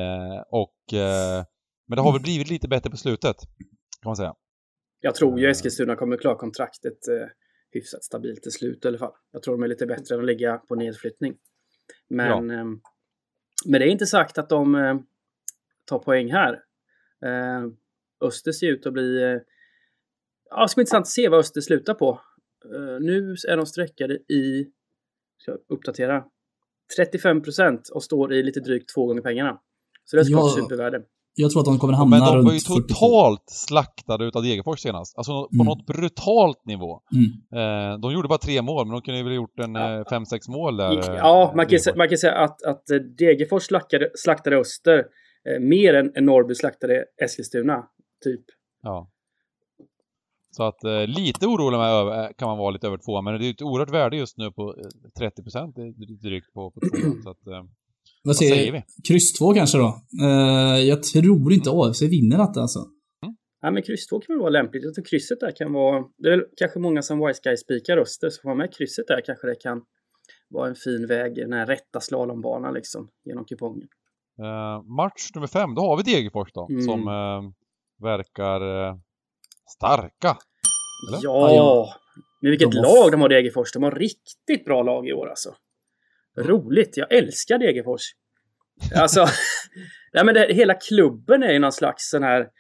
Men det har väl blivit lite bättre på slutet kan man säga. Jag tror ju Eskilstuna kommer klara kontraktet hyfsat stabilt till slut i alla fall. Jag tror de är lite bättre än att ligga på nedflyttning. Men det är inte sagt att de tar poäng här. Öster ser ut att bli... det ska bli intressant att se vad Öster slutar på. Nu är de sträckade i... Ska jag uppdatera? 35% och står i lite drygt 2 gånger pengarna. Så det ska vara supervärde. Jag tror att de kommer hamna runt 40. Men de var ju totalt slaktade utav Degerfors senast. Alltså på något brutalt nivå. De gjorde bara 3 mål, men de kunde ju väl gjort en 5-6 mål där. Ja, man kan säga att Degerfors slaktade Öster mer än Norrby slaktade Eskilstuna, typ. Ja. Så att lite orolig med kan man vara lite över 2, men det är ett oerhört värde just nu på 30% drygt på 2. Så att, vad säger vi? Kryss 2 kanske då? Jag tror inte AFC vinner detta alltså. Ja, men kryss 2 kan väl vara lämpligt. Jag tror krysset där kan vara... Det är kanske många som Wise Guy spikar Öster, så får man med krysset där kanske det kan var en fin väg, den här rätta slalombanan liksom, genom kupongen. Match nummer 5, då har vi Degerfors då, som verkar starka. Eller? Ja, men vilket lag de har Degerfors. De har riktigt bra lag i år alltså. Roligt, jag älskar Degerfors. Alltså, nej, men hela klubben är ju någon slags sån här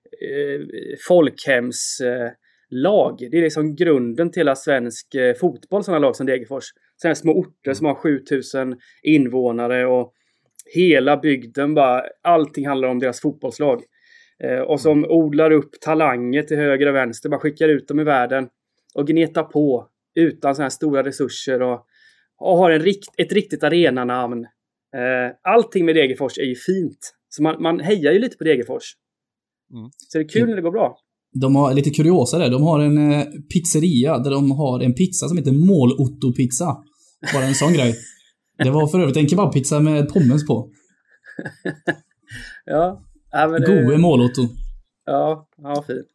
folkhemslag. Det är liksom grunden till hela svensk fotboll, sådana lag som Degerfors. Sådana små orter som har 7000 invånare och hela bygden bara, allting handlar om deras fotbollslag. Och som odlar upp talanger till höger och vänster, bara skickar ut dem i världen och gnetar på utan sådana här stora resurser och har ett riktigt arenanamn. Allting med Degerfors är ju fint. Så man hejar ju lite på Degerfors. Så det är kul när det går bra. De har lite kuriosa där. De har en pizzeria där de har en pizza som heter Mål-Otto-pizza. Bara en sån grej. Det var för övrigt en kebabpizza med pommes på. Ja. Men Gode Mål-Otto. Ja, fint.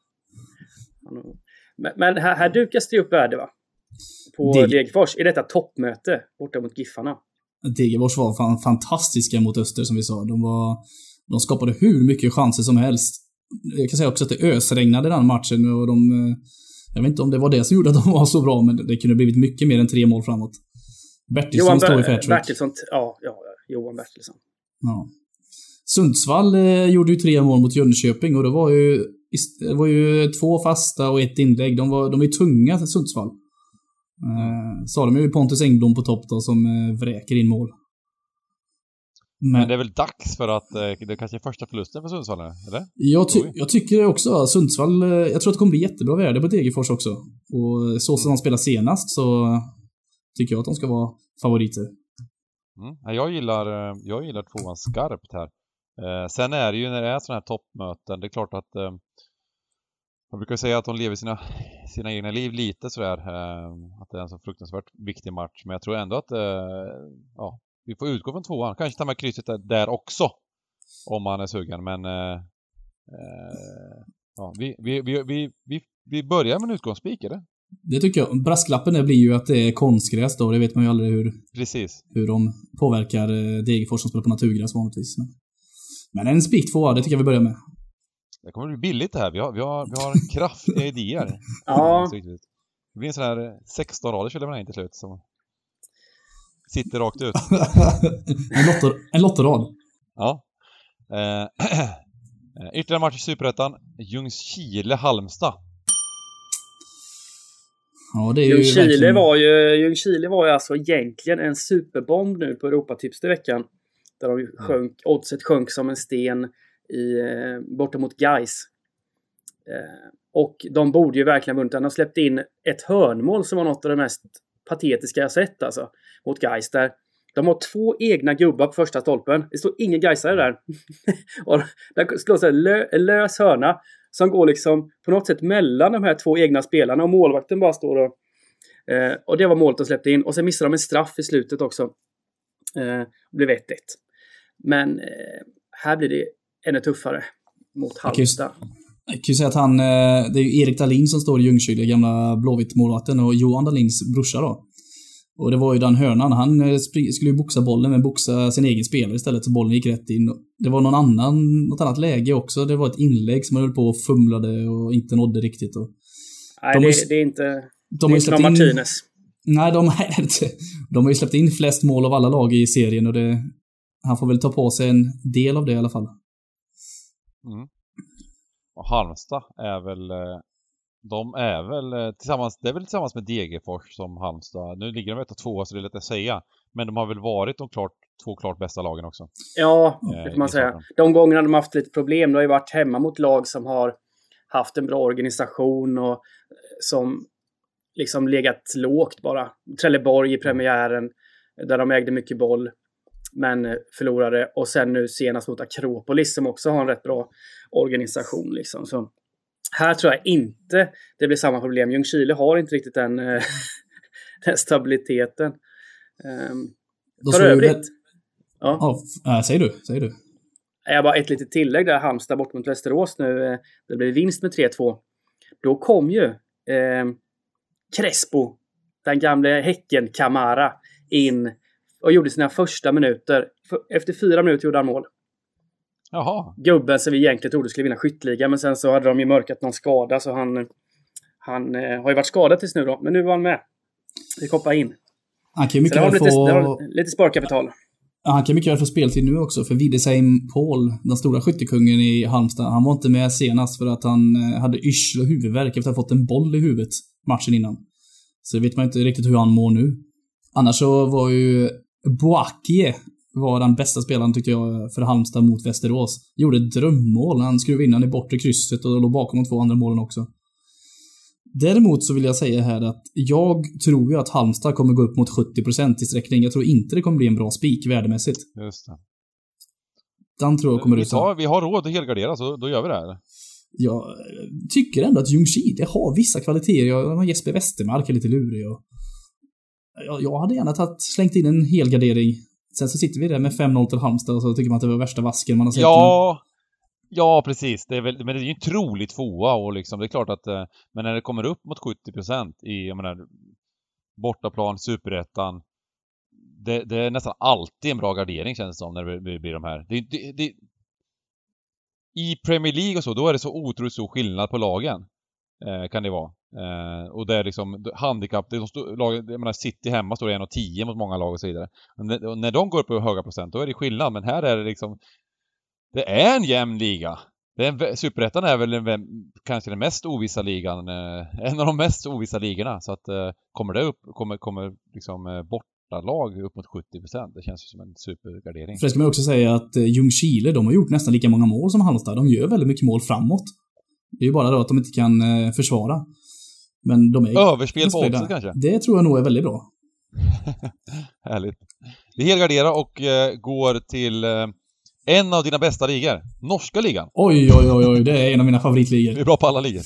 Men här dukas det upp värde, va? På Degerfors. Är detta toppmöte borta mot Giffarna? Degerfors var fantastiska mot Öster, som vi sa. De skapade hur mycket chanser som helst. Jag kan säga också att det ösregnade den matchen och jag vet inte om det var det som gjorde att de var så bra, men det kunde blivit mycket mer än 3 mål framåt. Bertilsson står i fairtrack. Bertilsson, Johan Bertilsson. Ja. Sundsvall gjorde ju 3 mål mot Jönköping och det var ju 2 fasta och 1 inlägg. De är tunga, Sundsvall. Så de är ju Pontus Engblom på topp då, som vräker in mål. Men det är väl dags för att det kanske är första förlusten för Sundsvall, eller? Jag tycker också Sundsvall, jag tror att det kommer bli jättebra värde på Degerfors också. Och så som de spelar senast så tycker jag att de ska vara favoriter. Jag gillar 2an skarpt här. Sen är det ju när det är sådana här toppmöten, det är klart att man brukar säga att de lever sina egna liv lite sådär, att det är en så fruktansvärt viktig match, men jag tror ändå att vi får utgå från 2an, kanske ta med krysset där också om man är sugen, men vi börjar med en utgångsspik, eller? Det tycker jag. Brasklappen blir ju att det är konstgräs då, det vet man ju aldrig hur de påverkar Degerfors som spelar på naturgräs vanligtvis. Men en spik 2, det tycker jag vi börjar med. Det kommer bli billigt det här. Vi har kraftiga idéer. Ja. Det blir en sån här 16 rader skulle man in till slut som sitter rakt ut. en lottorad. Ja. Ytterligare match i Superettan. Ljungskile-Halmstad. Ja, det är Ljungskile var ju alltså egentligen en superbomb nu på Europatips i veckan. Där oddset sjönk som en sten borta mot Gais. Och de borde ju verkligen vunnit. De släppte in ett hörnmål som var något av det mest patetiska jag sett alltså, mot Gais där. De har 2 egna gubbar på första stolpen. Det står ingen Gaisare där. Och där slås en lös hörna som går liksom på något sätt mellan de här 2 egna spelarna och målvakten bara står och det var målet de släppte in. Och sen missade de en straff i slutet också. Blev 1-1. Men här blir det ännu tuffare mot Halmstad. Jag kan ju säga att det är ju Erik Dahlin som står i Ljungskile, gamla Blåvitt-målvatten, och Johan Dahlins brorsa då. Och det var ju den hörnan, han skulle ju boxa bollen men boxa sin egen spelare istället, så bollen gick rätt in. Det var något annat läge också, det var ett inlägg som man höll på och fumlade och inte nådde riktigt. Och nej, det är inte någon Martinez. Nej, de har ju släppt in flest mål av alla lag i serien och han får väl ta på sig en del av det i alla fall. Och Halmstad är väl tillsammans med Degerfors som Halmstad. Nu ligger de 1-2 så det är lätt att säga. Men de har väl varit de 2 klart bästa lagen också. Ja, det får man säga. De gångerna de har haft lite problem, de har ju varit hemma mot lag som har haft en bra organisation och som liksom legat lågt bara. Trelleborg i premiären där de ägde mycket boll men förlorade, och sen nu senast mot Akropolis som också har en rätt bra organisation liksom. Så här tror jag inte det blir samma problem. Ljungskile har inte riktigt den stabiliteten. För övrigt. Säger du. Jag bara ett litet tillägg där. Halmstad bort mot Västerås nu. Det blir vinst med 3-2. Då kom ju Crespo den gamla Häcken Kamara in och gjorde sina första minuter. Efter 4 minuter gjorde han mål. Jaha. Gubben som vi egentligen trodde skulle vinna skytteligan, men sen så hade de ju mörkat någon skada, så han har ju varit skadad tills nu då, men nu var han med. Vi koppar in. Han kan ju mycket väl få lite sparkapital. Han kan mycket väl få speltid nu också, för Widesheim Paul, den stora skyttekungen i Halmstad, han var inte med senast för att han hade yrsel och huvudvärk efter att ha fått en boll i huvudet matchen innan. Så vet man inte riktigt hur han mår nu. Annars så var ju Boakie var den bästa spelaren tyckte jag för Halmstad mot Västerås. Gjorde ett drömmål. Han skulle vinna i bortre krysset och låg bakom de 2 andra målen också. Däremot så vill jag säga här att jag tror ju att Halmstad kommer gå upp mot 70% i sträckning. Jag tror inte det kommer bli en bra spik värdemässigt. Just det. Den tror jag kommer ut. Vi har råd att helgardera, så då gör vi det här. Jag tycker ändå att Ljungskile har vissa kvaliteter. Jag har Jesper Westermark är lite lurig. Jag hade gärna slängt in en helgardering. Sen så sitter vi där med 5-0 till Halmstad och så tycker man att det var värsta vasken man har sett. Ja, precis. Men det är ju en trolig tvåa och liksom, det är klart att men när det kommer upp mot 70% i, jag menar, bortaplan, superettan, det är nästan alltid en bra gardering, känns det som, när det blir de här. I Premier League och så, då är det så otroligt stor skillnad på lagen. Kan det vara. Och det är liksom handikapp, jag menar, City hemma står det 1,10 mot många lag och så vidare. Och när de går upp på höga procent, då är det skillnad. Men här är det liksom, det är en jämn liga. Superettan är väl kanske den mest ovissa ligan, en av de mest ovissa ligorna. Så att kommer det upp, kommer liksom bortalag upp mot 70%. Det känns ju som en supergardering. För det ska man också säga att Ljungskile, de har gjort nästan lika många mål som Halmstad. De gör väldigt mycket mål framåt. Det är ju bara då att de inte kan försvara. Men de är överspel på oddset kanske. Det tror jag nog är väldigt bra. Härligt. Vi helgarderar och går till en av dina bästa ligor. Norska ligan. Oj, det är en av mina favoritligor. Vi är bra på alla ligor.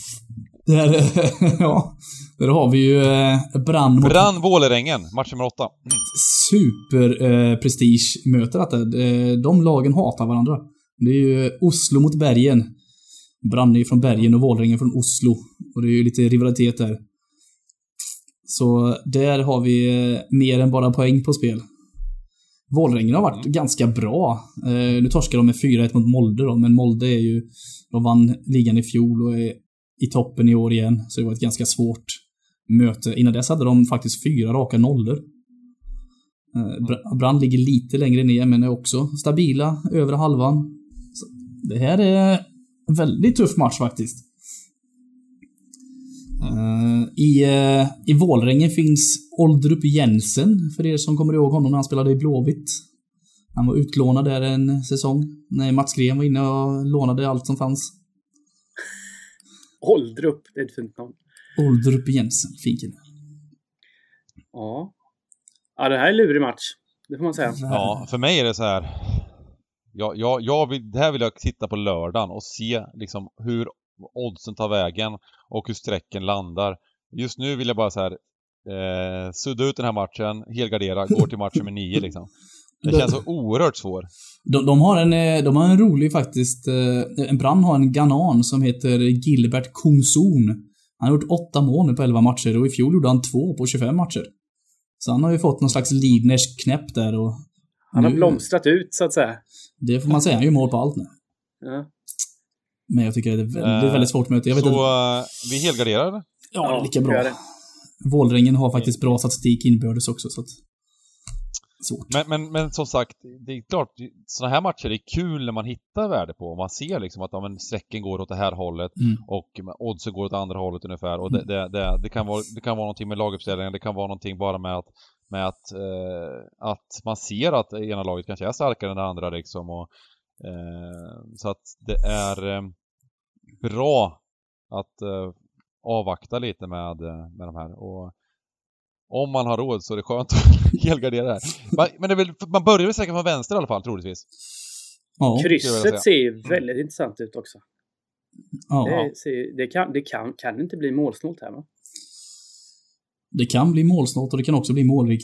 Där har vi ju Brann Vålerengen, match nummer 8. Super prestige-möte detta. De lagen hatar varandra. Det är ju Oslo mot Bergen. Brann är från Bergen och Vålerengen från Oslo. Och det är ju lite rivalitet där. Så där har vi mer än bara poäng på spel. Vålerengen har varit ganska bra. Nu torskar de med 4-1 mot Molde då. Men Molde är ju, de vann ligan i fjol och är i toppen i år igen. Så det var ett ganska svårt möte. Innan dess hade de faktiskt 4 raka nollor. Brann ligger lite längre ner men är också stabila över halvan. Så det här är en väldigt tuff match faktiskt. I Vålerengen finns Oldrup Jensen, för er som kommer ihåg honom när han spelade i Blåvitt. Han var utlånad där en säsong när Mats Gren var inne och lånade allt som fanns. Oldrup, det är ett fint namn. Oldrup Jensen, fin kille. Ja, det här är en lurig match. Det får man säga. Ja, för mig är det så här. Det här vill jag titta på lördagen och se liksom hur oddsen tar vägen och hur sträcken landar. Just nu vill jag bara så här sudda ut den här matchen, helgardera, går till match nummer 9 liksom. Det känns så oerhört svår. De har en rolig faktiskt. En Brann har en ganan som heter Gilbert Kungsun. Han har gjort 8 mål nu på 11 matcher och i fjol gjorde han 2 på 25 matcher. Så han har ju fått någon slags Lidners knäpp där och han har blomstrat ut så att säga. Det får man säga, han gör mål på allt nu. Ja. Men jag tycker det är väldigt svårt möte. Jag vet vi helgarderar? Ja, det är lika bra. Vålerengen har faktiskt bra statistik inbördes också, så att svårt. Men som sagt, det är klart, såna här matcher är kul när man hittar värde på. Man ser liksom att sträcken går åt det här hållet och oddsen går åt det andra hållet ungefär. Och det kan vara någonting med laguppställningen, det kan vara någonting bara med att man ser att ena laget kanske är starkare än det andra liksom. Och så att det är bra att avvakta lite med de här. Och om man har råd så är det skönt att helgardera det här. Men man börjar väl säkert från vänster i alla fall, troligtvis. Ja. Krysset ser väldigt intressant ut också. Ja. Det kan inte bli målsnålt här, va? Det kan bli målsnålt och det kan också bli målrikt.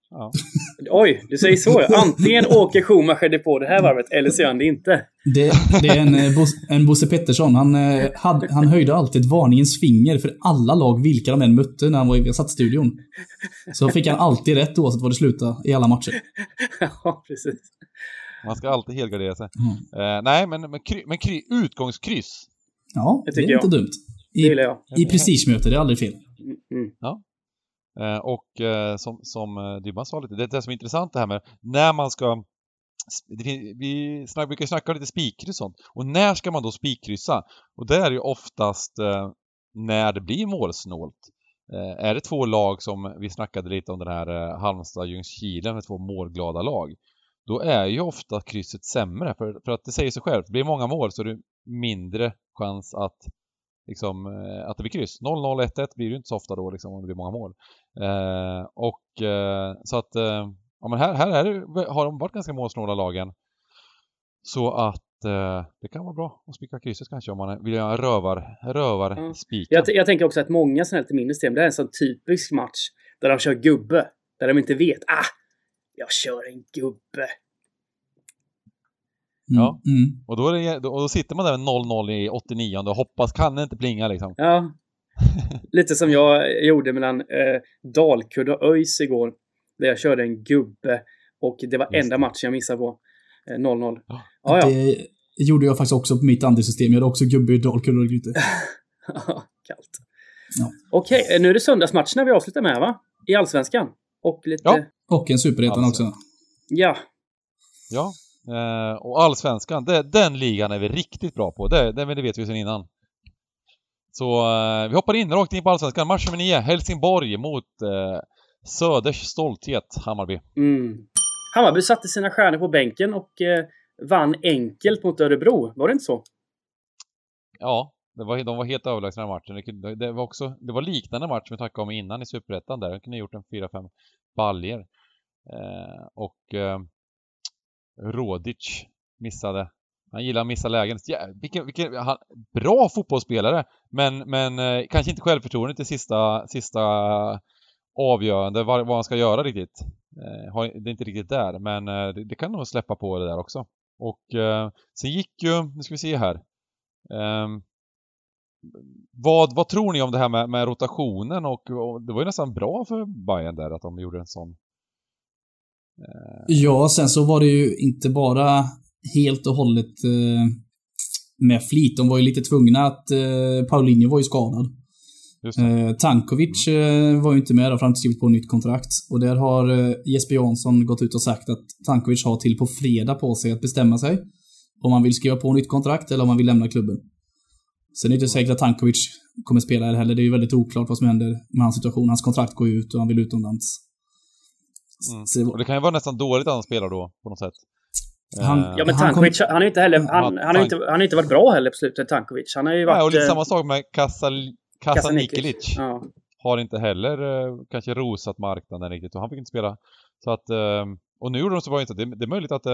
Ja. Oj, du säger så. Antingen åker Schumacher det på det här varvet eller så gör han det inte. Det är en Bosse Pettersson. Han höjde alltid ett varningens finger för alla lag vilka de än mötte när han var i studion. Så fick han alltid rätt oavsett vad det slutade i alla matcher. Ja, precis. Man ska alltid helgardera sig. Nej, men utgångskryss. Ja, det är inte dumt. I prestigemöte, det är aldrig fel. Ja. Och som Dybban sa lite, det är det som är intressant det här med när man ska vi brukar snacka lite spikkryss och sånt. Och när ska man då spikkryssa? Och det är ju oftast när det blir målsnålt. Är det två lag som vi snackade lite om den här Halmstad-Ljungskile med två målglada lag, då är ju ofta krysset sämre för att det säger sig själv. Det blir många mål så är det mindre chans att liksom, att det blir kryss. 0-0, 1-1 blir det ju inte så ofta då liksom, om det blir många mål. Så att ja, men här har de varit ganska målsnåla lagen. Så att det kan vara bra att spika krysset kanske om man vill göra rövarspika. Jag tänker också att många sådana här lite mindre system, det är en sån typisk match där de kör gubbe. Där de inte vet, jag kör en gubbe. Ja, och då sitter man där med 0-0 i 89 och hoppas kan det inte plinga liksom. Ja, lite som jag gjorde mellan Dalkurd och ÖIS igår. Där jag körde en gubbe och det var enda matchen jag missade på 0-0. Ja. Det gjorde jag faktiskt också på mitt andra system. Jag hade också gubbe i Dalkurd och Gryte. Kallt. Ja. Okej, nu är det söndagsmatcherna vi avslutar med, va? I Allsvenskan. Och lite... Ja, och en Superettan också. Ja. Ja. Och Allsvenskan, den ligan är vi riktigt bra på. Det vet vi sedan innan. Så vi hoppar rakt in på Allsvenskan. Match nummer 9, Helsingborg mot Söders stolthet, Hammarby. Hammarby satte sina stjärnor på bänken och vann enkelt mot Örebro. Var det inte så? Ja, de var helt överlägsna i matchen. Det var liknande match med tack om innan i Superettan där. De kunde ha gjort en 4-5 baljer. Rodic missade. Han gillar att missa lägen. Ja, bra fotbollsspelare, men kanske inte självförtroende till sista avgörande vad han ska göra riktigt. Det är inte riktigt där, men det kan nog släppa på det där också. Och sen gick ju, nu ska vi se här. Vad tror ni om det här med rotationen och det var ju nästan bra för Bayern där att de gjorde en sån. Ja, sen så var det ju inte bara helt och hållet med flit. De var ju lite tvungna att Paulinho var ju skadad. Tankovic var ju inte med där fram till skrivit på nytt kontrakt. Och där har Jesper Jansson gått ut och sagt att Tankovic har till på fredag på sig att bestämma sig om man vill skriva på nytt kontrakt eller om man vill lämna klubben. Sen är det inte säkert att Tankovic kommer spela heller. Det är ju väldigt oklart vad som händer med hans situation. Hans kontrakt går ut och han vill utomlands. Och det kan ju vara nästan dåligt att han spelar då på något sätt. Men Tankovic han har inte heller han har inte varit bra heller på slutet. Tankovic. Han har ju varit och lite samma sak med Kasaniklic. Ja. Har inte heller kanske rosat marknaden riktigt och han fick inte spela. Så att och nu gjorde de så var inte det är möjligt att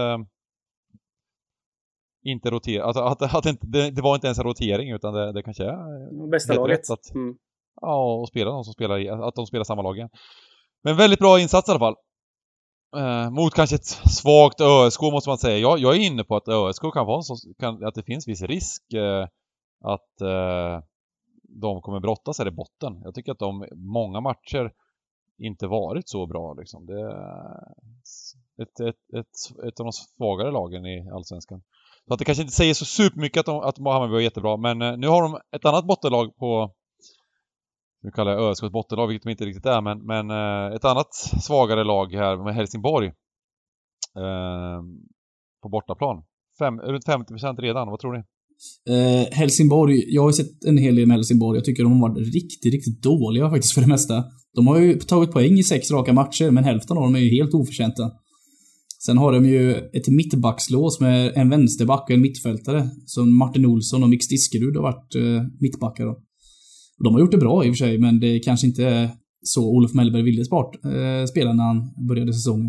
inte rotera att det var inte ens en rotering utan det kanske är bästa laget att och spela någon som spelar att de spelar samma lag igen. Men väldigt bra insats i alla fall. Mot kanske ett svagt ÖSK måste man säga. Jag är inne på att ÖSK kan vara att det finns viss risk att de kommer brottas här i botten. Jag tycker att många matcher inte varit så bra liksom. Det är ett av de svagare lagen i Allsvenskan. Så att det kanske inte säger så supermycket att Hammarby var jättebra, men nu har de ett annat bottenlag på, nu kallar jag ÖSK ett bottenlag, vilket de inte riktigt är, men ett annat svagare lag här med Helsingborg på bortaplan. Runt 50% redan, vad tror ni? Helsingborg, jag har sett en hel del med Helsingborg. Jag tycker de har varit riktigt dåliga faktiskt för det mesta. De har ju tagit poäng i 6 raka matcher, men hälften av dem är ju helt oförtjänta. Sen har de ju ett mittbackslås med en vänsterback och en mittfältare. Som Martin Olsson och Mix Diskerud har varit mittbackar då. De har gjort det bra i och för sig, men det kanske inte är så Olof Mellberg ville spela när han började säsongen.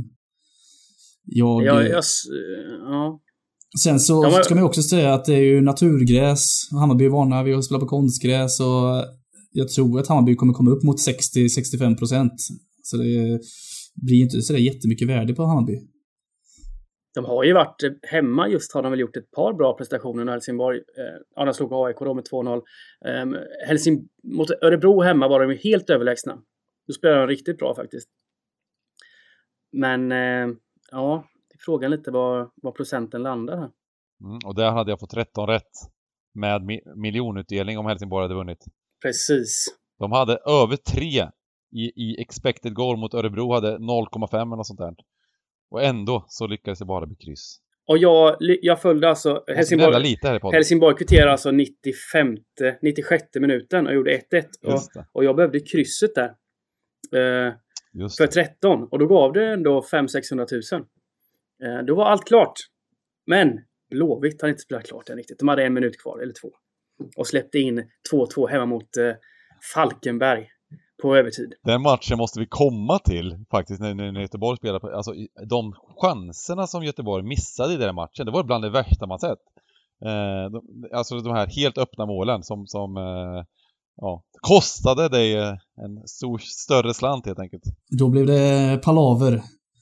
Sen så ska man också säga att det är ju naturgräs. Hammarby är vana vid att spela på konstgräs och jag tror att Hammarby kommer komma upp mot 60-65%. Så blir inte så jättemycket värde på Hammarby. De har ju varit hemma, just har de väl gjort ett par bra prestationer när Helsingborg. De slog AIK då med 2-0. Mot Örebro hemma var de ju helt överlägsna. Då spelade de riktigt bra faktiskt. Men ja, frågan lite var procenten landar här. Och där hade jag fått 13 rätt med miljonutdelning om Helsingborg hade vunnit. Precis. De hade över 3 i expected goal mot Örebro, hade 0,5 eller något sånt där. Och ändå så lyckades det bara bli kryss. Och jag följde alltså Helsingborg kvitterade alltså 96 minuten och gjorde 1-1. Och jag behövde krysset där. För 13. Och då gav det ändå 500-600 000. Då var allt klart. Men Blåvitt har inte spelat klart än riktigt. De hade 1 minut kvar, eller 2. Och släppte in 2-2 hemma mot Falkenberg på övertid. Den matchen måste vi komma till faktiskt när Göteborg spelar. Alltså de chanserna som Göteborg missade i den matchen, det var bland det värsta man sett. Alltså de här helt öppna målen som kostade dig en större slant helt enkelt. Då blev det palaver.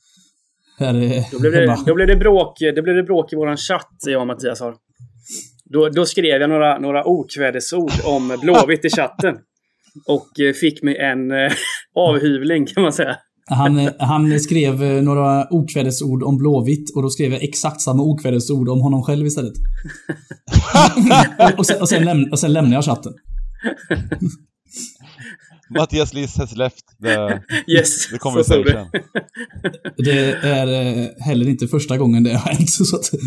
Då blev det bråk i våran chatt, jag och Mattias har. Då skrev jag några okvädesord om Blåvitt i chatten. Och fick mig en avhyvling kan man säga. Han skrev några okvädesord om Blåvitt och då skrev jag exakt samma okvädesord om honom själv istället. och sen lämnade jag chatten. Mattias Liss has left the conversation. Det är heller inte första gången det har hänt. Så att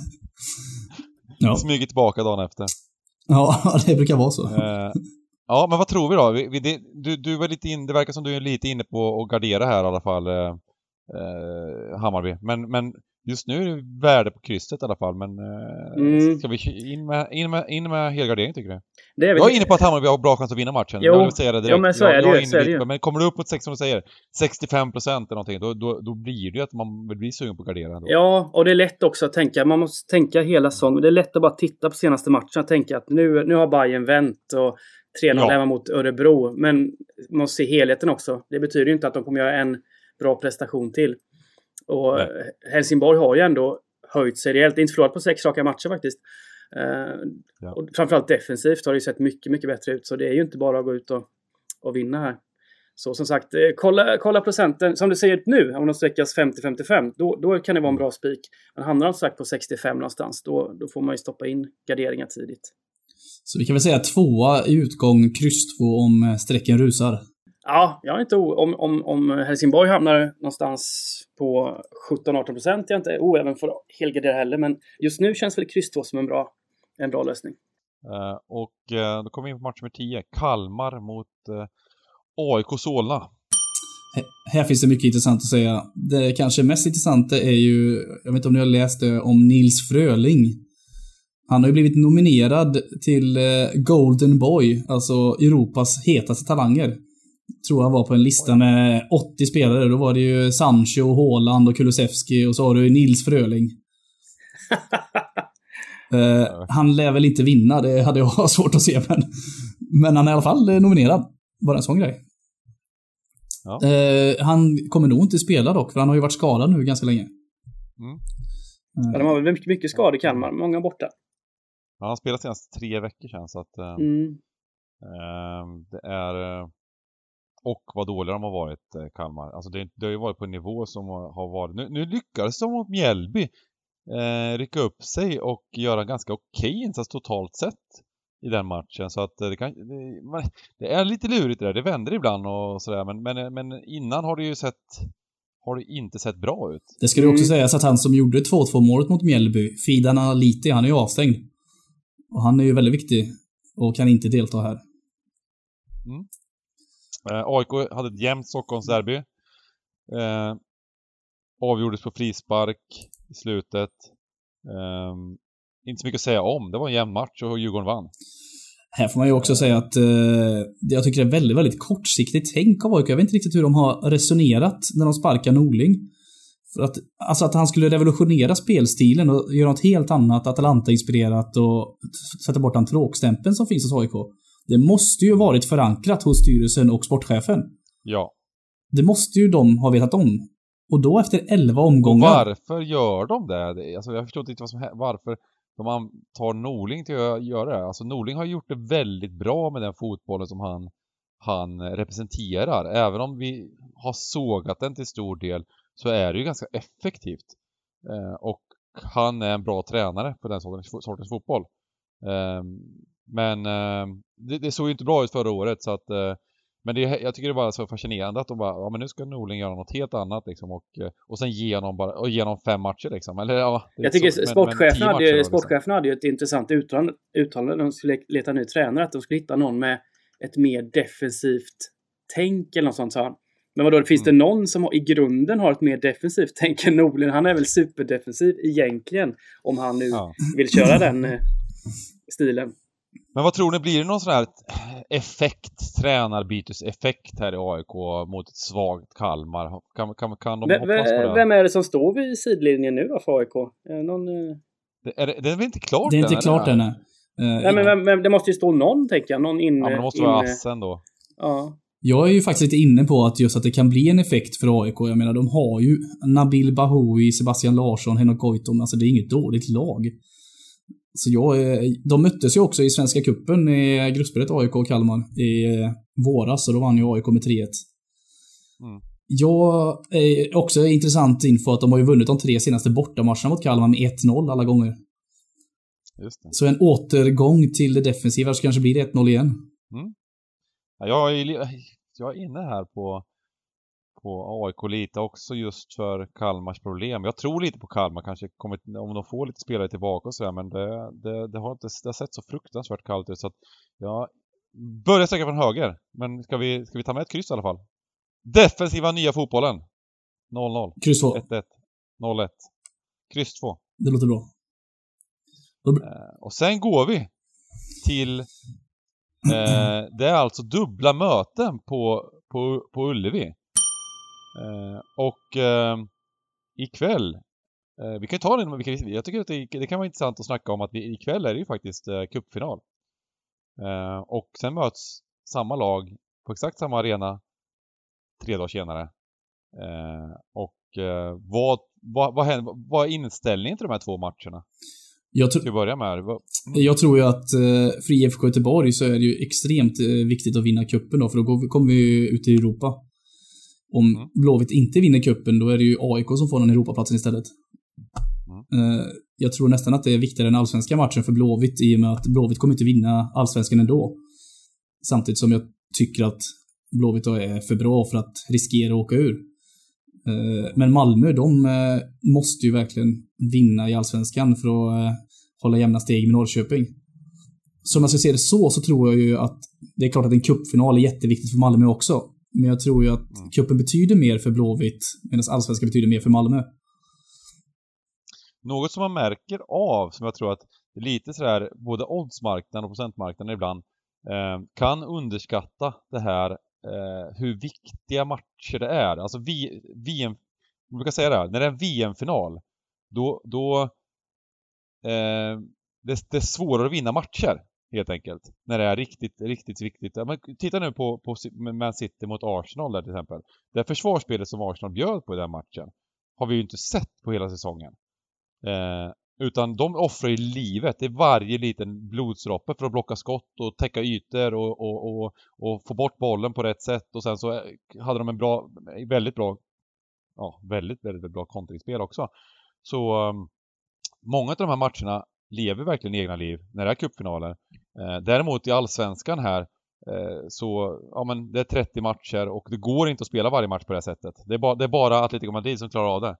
smyger tillbaka dagen efter. Ja, det brukar vara så. Ja, men vad tror vi då? Du var lite det verkar som du är lite inne på att gardera här i alla fall, Hammarby. Men just nu är det värde på krysset i alla fall. Men ska vi in med helgardering tycker du? Jag är inne på att Hammarby har bra chans att vinna matchen. Jo, jag vill säga det direkt. Ja, men så är det. Men kommer du upp mot 65% eller någonting, då blir det ju att man vill bli sugen på att gardera. Ändå. Ja, och det är lätt också att tänka. Man måste tänka hela säsongen. Det är lätt att bara titta på senaste matchen och tänka att nu har Bayern vänt och 3-0 hemma mot Örebro. Men man måste se helheten också. Det betyder ju inte att de kommer göra en bra prestation till. Och Helsingborg har ju ändå höjt sig rejält. Inte förlorat på 6 raka matcher faktiskt. Och framförallt defensivt har det ju sett mycket, mycket bättre ut. Så det är ju inte bara att gå ut och vinna här. Så som sagt, kolla procenten. Som du säger nu, om de sträckas 50-55, då kan det vara en bra spik. Men hamnar de sagt på 65 någonstans, då får man ju stoppa in garderingar tidigt. Så vi kan väl säga 2 i utgång, kryss 2 om sträcken rusar. Ja, jag är inte om Helsingborg hamnar någonstans på 17-18%. Jag är inte oäven för helgardera heller, men just nu känns väl kryss 2 som en bra lösning. Och då kommer vi in på match nummer 10. Kalmar mot AIK Solna. Här finns det mycket intressant att säga. Det kanske mest intressanta är ju, jag vet inte om ni har läst det, om Nils Fröling. Han har ju blivit nominerad till Golden Boy, alltså Europas hetaste talanger. Tror han var på en lista med 80 spelare. Då var det ju Sancho, Haaland och Kulusevski och så har du Nils Fröling. Han lär väl inte vinna, det hade jag svårt att se, men han är i alla fall nominerad. Bara en sån grej. Ja. Han kommer nog inte spela dock, för han har ju varit skadad nu ganska länge. Ja, de har väl mycket skador i Kalmar, många borta. Ja, han spelar senast 3 veckor sedan, så att det är och vad dåliga de har varit, Kalmar. Alltså det har ju varit på en nivå som har varit. Nu lyckades de mot Mjällby rycka upp sig och göra ganska okej insats totalt sett i den matchen, så att det är lite lurigt det där. Det vänder ibland och sådär, men innan har det inte sett bra ut. Det skulle också sägas att han som gjorde 2-2 målet mot Mjällby, Fidan Analiti, han är ju avstängd. Och han är ju väldigt viktig och kan inte delta här. AIK hade ett jämnt Stockholmsderby. Avgjordes på frispark i slutet. Inte så mycket att säga om. Det var en jämn match och Djurgården vann. Här får man ju också säga att jag tycker det är väldigt, väldigt kortsiktigt tänk av AIK. Jag vet inte riktigt hur de har resonerat när de sparkar Norling. För att, alltså att han skulle revolutionera spelstilen och göra något helt annat, Atalanta-inspirerat, och sätta bort den tråkstämpeln som finns hos AIK. Det måste ju varit förankrat hos styrelsen och sportchefen. Ja. Det måste ju de ha vetat om. Och då efter 11 omgångar... Och varför gör de det? Alltså, jag förstår inte varför de tar Norling till att göra det. Alltså Norling har gjort det väldigt bra med den fotbollen som han representerar. Även om vi har sågat den till stor del så är det ju ganska effektivt. Och han är en bra tränare för den sortens fotboll. Men det såg ju inte bra ut förra året så att... Men jag tycker det var så fascinerande att de bara, ja men nu ska Norling göra något helt annat liksom och sen ge honom 5 matcher liksom. Eller, ja, jag tycker sportchefen hade ju ett intressant uttalande när de skulle leta ny tränare, att de skulle hitta någon med ett mer defensivt tänk eller något sånt, sa han. Men vadå, finns det någon som i grunden har ett mer defensivt tänk än Norling? Han är väl superdefensiv egentligen, om han nu vill köra den stilen. Men vad tror ni, blir det någon sån här tränarbyteseffekt här i AIK mot ett svagt Kalmar? Kan de hoppas på det? Vem är det som står vid sidlinjen nu då för AIK? Det är väl inte klart? Det är inte klart än. Nej, men det måste ju stå någon, tänker jag. Någon inne. Ja, men det måste vara Assen då. Ja. Jag är ju faktiskt lite inne på att just att det kan bli en effekt för AIK. Jag menar, de har ju Nabil Bahoui, Sebastian Larsson, Henok Goitom. Alltså det är inget dåligt lag. Så de möttes ju också i Svenska cupen i gruppspelet AIK och Kalmar i våras, och då vann ju AIK med 3-1. Jag är också intressant info att de har ju vunnit de 3 senaste bortamatcherna mot Kalmar med 1-0 alla gånger. Just det. Så en återgång till det defensiva, så kanske blir det 1-0 igen. Ja, jag är inne här på AIK lite också just för Kalmars problem. Jag tror lite på Kalmar kanske om de får lite spelare tillbaka och sådär, men det har sett så fruktansvärt kallt ut så att jag börjar sträcka från höger. Men ska vi ta med ett kryss i alla fall? Defensiva nya fotbollen. 0-0. Kryss 2. 1-1. 0-1. Kryss 2. Det låter bra. Och sen går vi till det är alltså dubbla möten på Ullevi. Och ikväll vi kan ta det, jag tycker att det kan vara intressant att snacka om att ikväll är det ju faktiskt cupfinal. Och sen möts samma lag på exakt samma arena 3 dagar senare. Och vad är inställningen till de här 2 matcherna? Jag tror ju att för IFK Göteborg så är det ju extremt viktigt att vinna kuppen då, för då kommer vi ut i Europa. Om Blåvitt inte vinner kuppen, då är det ju AIK som får den Europaplatsen istället. Jag tror nästan att det är viktigare än allsvenska matchen för Blåvitt, i och med att Blåvitt kommer inte vinna allsvenskan ändå. Samtidigt som jag tycker att Blåvitt är för bra för att riskera att åka ur. Men Malmö, de måste ju verkligen vinna i allsvenskan för att hålla jämna steg med Norrköping. Så om man ska se det så tror jag ju att det är klart att en cupfinal är jätteviktigt för Malmö också. Men jag tror ju att kuppen betyder mer för Blåvitt, medan allsvenskan betyder mer för Malmö. Något som man märker av, som jag tror att det är lite sådär, både oddsmarknaden och procentmarknaden ibland kan underskatta det här, hur viktiga matcher det är. Alltså VM, man brukar säga det här, när det är en VM-final då det är svårare att vinna matcher helt enkelt, när det är riktigt, riktigt viktigt. Men titta nu på Man City mot Arsenal där till exempel. Det försvarsspelet som Arsenal bjöd på i den matchen har vi ju inte sett på hela säsongen. Utan de offrar ju livet. Det är varje liten blodsdroppe för att blocka skott och täcka ytor och få bort bollen på rätt sätt. Och sen så hade de väldigt bra kontringsspel också. Så många av de här matcherna lever verkligen egna liv när det är cupfinaler. Däremot i allsvenskan här så men det är 30 matcher och det går inte att spela varje match på det här sättet. Det är bara Atletico Madrid som klarar av det.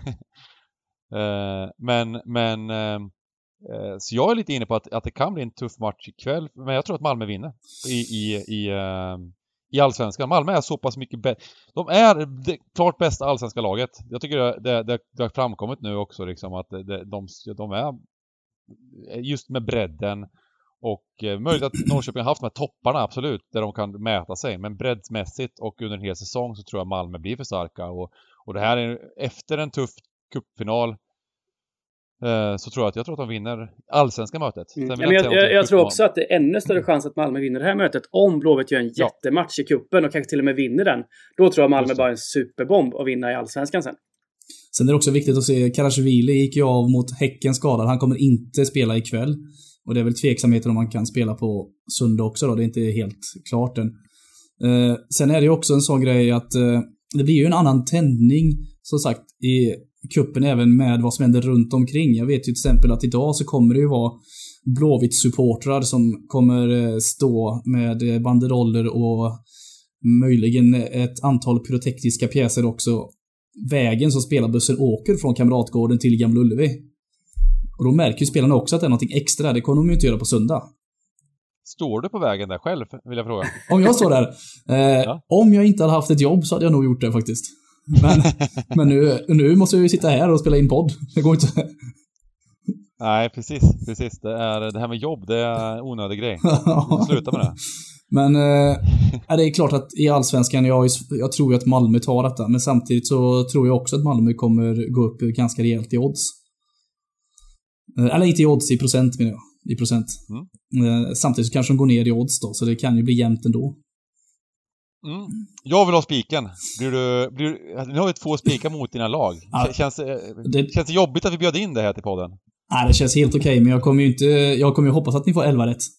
Så jag är lite inne på att det kan bli en tuff match ikväll, men jag tror att Malmö vinner i allsvenskan. Malmö är så pass mycket bättre. De är det klart bästa allsvenska laget. Jag tycker det har framkommit nu också liksom, att de är just med bredden och möjligt att Norrköping har haft de här topparna, absolut, där de kan mäta sig, men breddsmässigt och under en hel säsong så tror jag Malmö blir för starka och det här är efter en tuff cupfinal så tror jag att de vinner allsvenska mötet. Jag tror också att det är ännu större chans att Malmö vinner det här mötet om Blåvitt gör en jättematch i kuppen och kanske till och med vinner den. Då tror jag Malmö bara är en superbomb att vinna i allsvenskan sen. Sen är det också viktigt att se, Karasjvili gick ju av mot Häcken skadad. Han kommer inte spela ikväll. Och det är väl tveksamheter om man kan spela på söndag också då. Det är inte helt klart än. Sen är det ju också en sån grej att det blir ju en annan tändning som sagt i kuppen även med vad som händer runt omkring. Jag vet ju till exempel att idag så kommer det ju vara Blåvitt-supportrar som kommer stå med banderoller och möjligen ett antal pyrotekniska pjäser också. Vägen som spelarbussen åker från Kamratgården till Gamla Ullevi. Och då märker ju spelarna också att det är något extra. Det kommer de ju inte göra på söndag. Står du på vägen där själv, vill jag fråga? Om jag står där? Om jag inte hade haft ett jobb så hade jag nog gjort det faktiskt. Men nu måste jag ju sitta här och spela in podd. Det går inte. Nej, precis. Det här med jobb, det är en onödig grej. Sluta med det. Men det är klart att i allsvenskan, jag tror ju att Malmö tar detta. Men samtidigt så tror jag också att Malmö kommer gå upp ganska rejält i odds. Eller inte i odds, i procent menar jag. I procent. Samtidigt så kanske de går ner i odds då. Så det kan ju bli jämnt ändå. Jag vill ha spiken. Nu har vi 2 spikar mot dina lag. Känns det jobbigt att vi bjöd in det här till podden? Nej, det känns helt okej. Men jag kommer ju hoppas att ni får 11 rätt.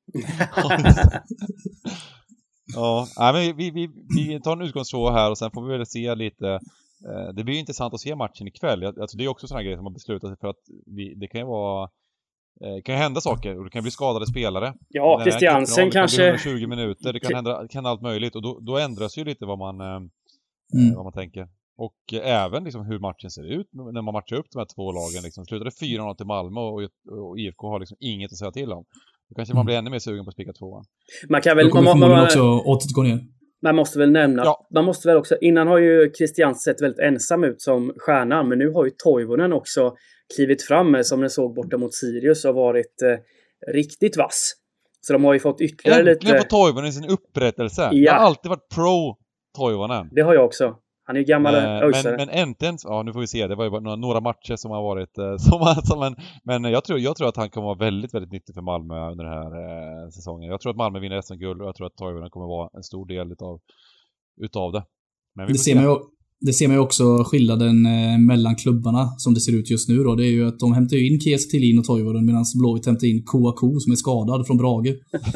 Ja, men vi tar en utgångsfråga här och sen får vi väl se lite. Det blir intressant att se matchen ikväll. Alltså det är också såna grejer som man beslutat sig för att det kan ju vara kan ju hända saker och det kan bli skadade spelare. Ja, Christiansen kanske 120 minuter, det kan allt möjligt och då ändras ju lite vad man tänker. Och även liksom hur matchen ser ut när man matchar upp de här 2 lagen liksom. Slutade 4-0 till Malmö och IFK har liksom inget att säga till om. Då kanske man blir ännu mer sugen på att spika 2. Man kan väl också gå ner. Man måste väl nämna, man måste väl också, innan har ju Christiansen sett väldigt ensam ut som stjärnan, men nu har ju Toivonen också klivit fram som den såg borta mot Sirius och varit riktigt vass. Så de har ju fått ytterligare lite... Äntligen på Toivonen i sin upprättelse. Ja. Jag har alltid varit pro Toivonen. Det har jag också. Han är ju gammal ösare. Men äntligen, nu får vi se. Det var ju bara några matcher som har varit men jag tror att han kommer vara väldigt, väldigt nyttig för Malmö under den här säsongen. Jag tror att Malmö vinner SM-guld och jag tror att Toivonen kommer vara en stor del utav det. Men det ser man ju också skillnaden mellan klubbarna som det ser ut just nu då. Det är ju att de hämtar in Kiese Thelin och Toivonen medan Blåvitt hämtar in Kouakou som är skadad från Brage.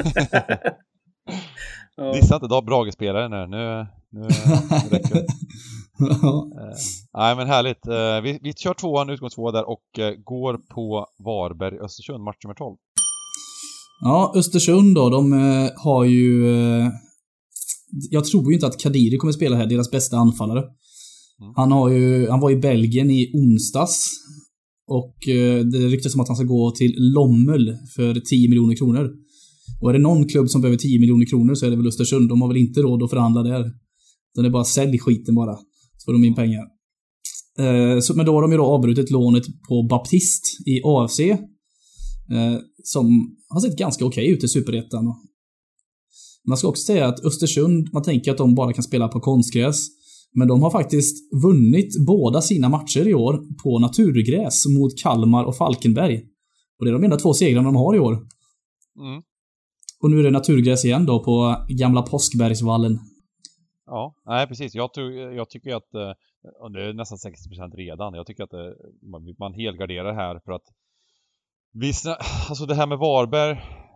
Vissa inte idag Brage-spelare nu räcker det. Nej men härligt. Vi kör 2:an, utgång 2 där och går på Varberg Östersund, match nummer 12. Ja, Östersund då, de har ju jag tror ju inte att Kadiri kommer spela här, deras bästa anfallare. Han var i Belgien i onsdags och det ryktas som att han ska gå till Lommel för 10 miljoner kronor. Och är det någon klubb som behöver 10 miljoner kronor så är det väl Östersund. De har väl inte råd att förhandla där. Det är bara sälj skiten bara. Så får de in pengar. Men då har de ju då avbrutit lånet på Baptist i AFC. Som har sett ganska okej ut i Superettan. Man ska också säga att Östersund, man tänker att de bara kan spela på konstgräs. Men de har faktiskt vunnit båda sina matcher i år på naturgräs mot Kalmar och Falkenberg. Och det är de enda 2 segrarna de har i år. Och nu är det naturgräs igen då på gamla Påskbergsvallen. Ja, nej precis. Jag tycker att det är nästan 60% redan. Jag tycker att man helgarderar här för att alltså det här med Varberg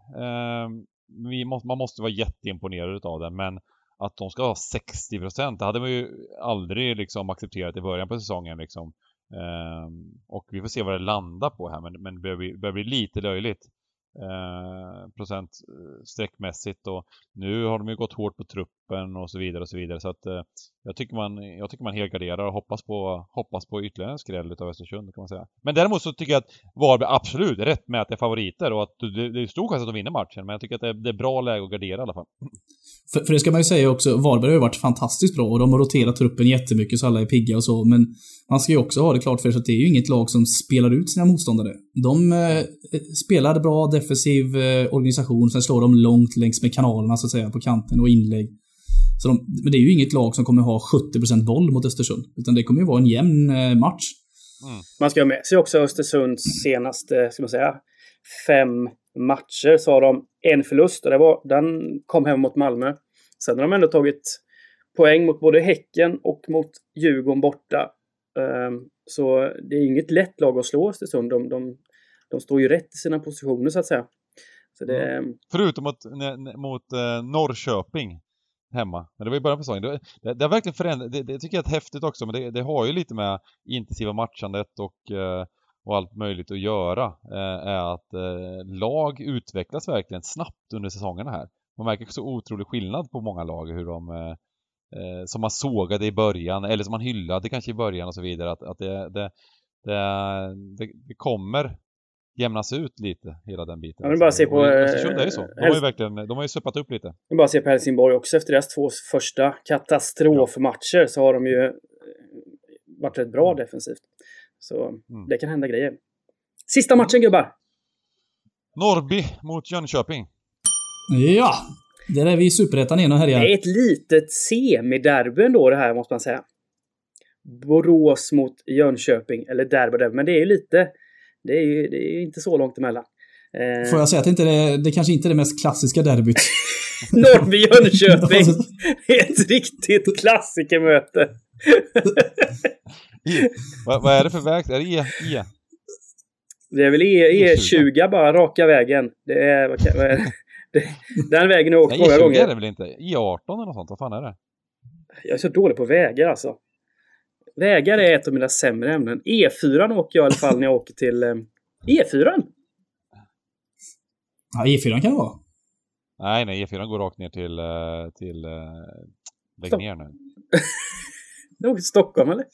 man måste vara jätteimponerad av det, men att de ska ha 60%, det hade man ju aldrig liksom accepterat i början på säsongen liksom. Och vi får se vad det landar på här, men det börjar bli lite löjligt procent sträckmässigt, och nu har de ju gått hårt på truppen och så vidare så att jag tycker man helgarderar och hoppas på ytterligare en skräll utav Östersund kan man säga. Men däremot så tycker jag att Varberg absolut är rätt med att det är favoriter och att det är stor chans att de vinner matchen, men jag tycker att det är bra läge att gardera i alla fall. För det ska man ju säga också, Varberg har ju varit fantastiskt bra och de har roterat truppen jättemycket så alla är pigga och så, men man ska ju också ha det klart för sig att det är ju inget lag som spelar ut sina motståndare. De spelar bra defensiv organisation, sen slår de långt längs med kanalerna så att säga, på kanten och inlägg. Men det är ju inget lag som kommer ha 70% boll mot Östersund, utan det kommer ju vara en jämn match. Man ska ha med sig också Östersunds senaste, ska man säga, 5 matcher. Så har de en förlust och den kom hem mot Malmö. Sen har de ändå tagit poäng mot både Häcken och mot Djurgården borta. Så det är inget lätt lag att slå Östersund. De står ju rätt i sina positioner så att säga. Så det... Förutom mot Norrköping hemma. Men det var ju början på säsongen. Det har verkligen förändrat. Det tycker jag är häftigt också. Men det har ju lite med intensiva matchandet och allt möjligt att göra. Är att lag utvecklas verkligen snabbt under säsongerna här. Man märker också otrolig skillnad på många lag. Hur de... som man sågade i början. Eller som man hyllade kanske i början och så vidare. Att det kommer... jämnas ut lite, hela den biten. Jag vill bara se på... Östersund är ju så. De har ju suppat upp lite. Jag vill bara se på Helsingborg också. Efter deras 2 första katastrofmatcher så har de ju varit rätt bra defensivt. Så det kan hända grejer. Sista matchen, gubbar. Norrby mot Jönköping. Ja, där är vi i Superettan igen och härjar. Det är ett litet semiderby ändå det här, måste man säga. Borås mot Jönköping. Eller derby. Men det är ju lite... Det är inte så långt emellan. Får jag säga att det kanske inte är det mest klassiska derbyt. Norrby-Jönköping. Ett riktigt klassikermöte. Vad är det för väg? Är det E? Det är väl E20 bara, raka vägen. Det är... Vad är det? Den vägen har jag åkt många gånger. E20 är det väl inte? E18 eller något sånt? Vad fan är det? Jag är så dålig på vägar alltså. Vägar är ett av mina sämre ämnen. E4 åker jag i alla fall när jag åker till... E4? Ja, E4 kan det vara. Nej, E4 går rakt ner till lägg ner nu. Det åker till Stockholm, eller?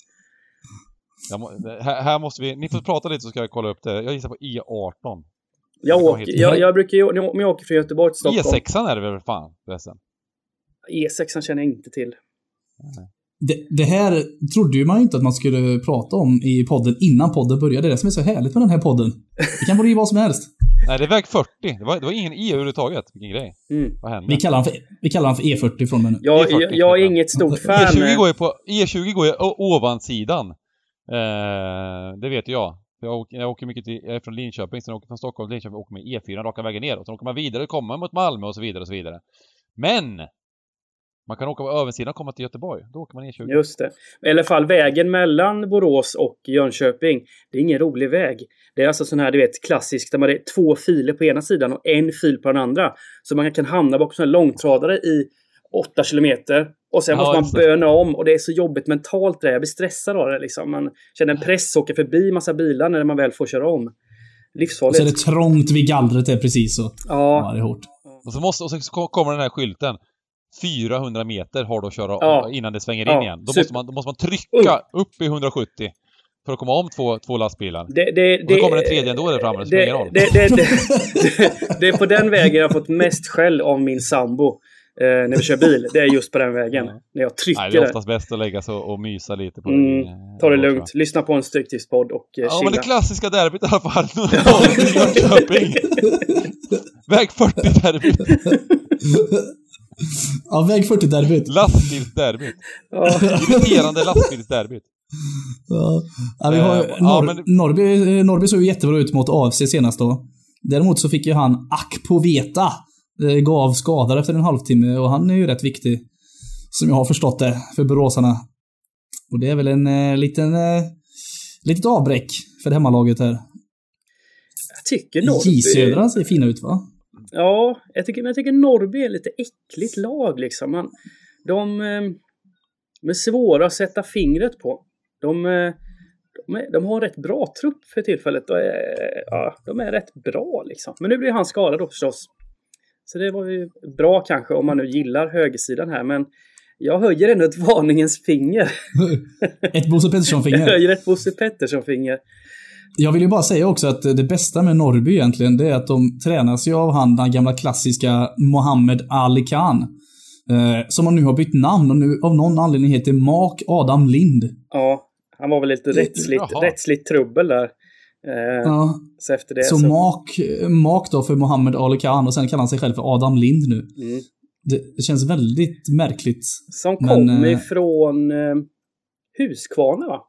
Här måste vi... Ni får prata lite så ska jag kolla upp det. Jag gissar på E18. Jag brukar ju... Om jag åker från Göteborg till Stockholm... E6 är det väl fan, förresten? E6 känner jag inte till. Det här trodde ju man inte att man skulle prata om i podden innan podden började. Det är det som är så härligt med den här podden. Det kan bli vad som helst. Nej, det är väg 40. Det var ingen E överhuvudtaget. Vilken grej. Vad hände? Vi kallar han för E40 från den. Jag är inget stort fan. E20 går ju ovansidan. Det vet jag. Jag åker mycket jag är från Linköping, sen åker från Stockholm till Linköping och åker med E4 raka vägen ner. Och sen åker man vidare och kommer mot Malmö och så vidare och så vidare. Men... man kan åka på översidan och komma till Göteborg. Då åker man E20. Just det. I alla fall vägen mellan Borås och Jönköping. Det är ingen rolig väg. Det är alltså sån här, du vet, klassiskt. Där man är 2 filer på ena sidan och en fil på den andra. Så man kan hamna bakom sån här långtradare i 8 kilometer. Och sen måste man böna om. Och det är så jobbigt mentalt det. Jag blir stressad av det liksom. Man känner en press att åka förbi massa bilar när man väl får köra om. Livsfarligt. Och så är det trångt vid gallret är precis så. Ja. Det är hårt. Och så kommer den här skylten. 400 meter har du att köra innan det svänger in igen. Då måste man trycka upp i 170 för att komma om två lastbilar. Och då kommer den tredje ändå där framme. Det är på den vägen jag har fått mest skäll av min sambo när vi kör bil. Det är just på den vägen. När jag trycker. Nej, det är oftast bäst att lägga sig och mysa lite på ta det lugnt. Lyssna på en Stryktipspodd och chilla. Ja, men det klassiska derbyt i alla fall. Väg 40-derbyt. Ja, väg 40-derbyt. Lastbilsderbyt. Irriterande lastbilsderbyt. Ja, vi har Norrby såg ju jättebra ut mot AFC senast då. Däremot så fick ju han Akpoveta gav skador efter en halvtimme och han är ju rätt viktig som jag har förstått det för boråsarna. Och det är väl en litet avbräck för det hemmalaget här. Jag tycker Norrby... J-södra ser fina ut, va? Ja, jag tycker Norrby är lite äckligt lag liksom. De är svåra att sätta fingret på. De har en rätt bra trupp för tillfället. De är rätt bra liksom. Men nu blir han skadad då förstås. Så det var ju bra kanske om man nu gillar högersidan här. Men jag höjer ändå ett varningens finger. Ett Bosse Pettersson-finger. Jag höjer ett Bosse Pettersson-finger. Jag vill ju bara säga också att det bästa med Norrby egentligen, det är att de tränas ju av den gamla klassiska Mohammed Ali Khan. Som han nu har bytt namn och nu av någon anledning heter Mark Adam Lind. Ja, han var väl lite rättsligt trubbel där. Så efter det så Mark då för Mohammed Ali Khan och sen kallar han sig själv för Adam Lind nu. Det känns väldigt märkligt. Som kommer ifrån Huskvarna, va?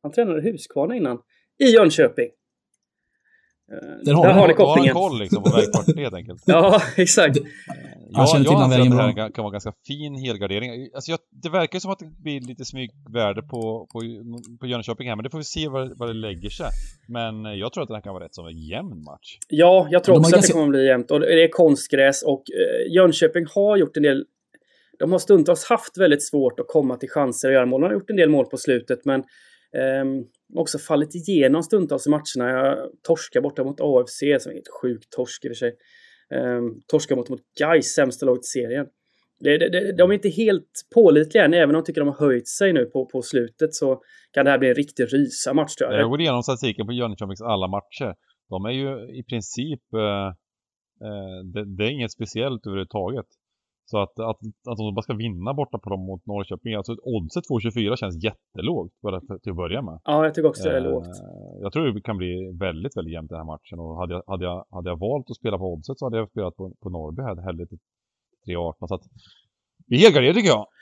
Han tränade Huskvarna innan. I Jönköping. Där har ni kopplingen. Koll liksom på vägparten helt enkelt. Ja, exakt. Jag anser att det här kan vara ganska fin helgardering. Alltså det verkar som att det blir lite smygvärde på Jönköping här, men det får vi se vad det lägger sig. Men jag tror att det här kan vara rätt som en jämn match. Ja, jag tror också att det kommer att bli jämnt. Och det är konstgräs och Jönköping har gjort en del. De har stundtals haft väldigt svårt att komma till chanser och göra mål. De har gjort en del mål på slutet, men också fallit igenom stundtals i matcherna. Jag torskar borta mot AFC, som är ett sjukt torsk i och för sig. Torskar mot Gais, sämsta laget i serien. De är inte helt pålitliga än, även om de tycker de har höjt sig nu på slutet, så kan det här bli en riktig rysa-match, tror jag. Jag går igenom statistiken på Jönköpings alla matcher. De är ju i princip det är inget speciellt överhuvudtaget. Så att de bara ska vinna borta på dem mot Norrköping. Alltså oddset 2,24 känns jättelågt till att börja med. Ja, jag tycker också det är lågt. Jag tror det kan bli väldigt, väldigt jämnt den här matchen. Och hade jag valt att spela på oddset så hade jag spelat på Norrby här hellre till 3,18. Så att vi helgarderar, tycker jag.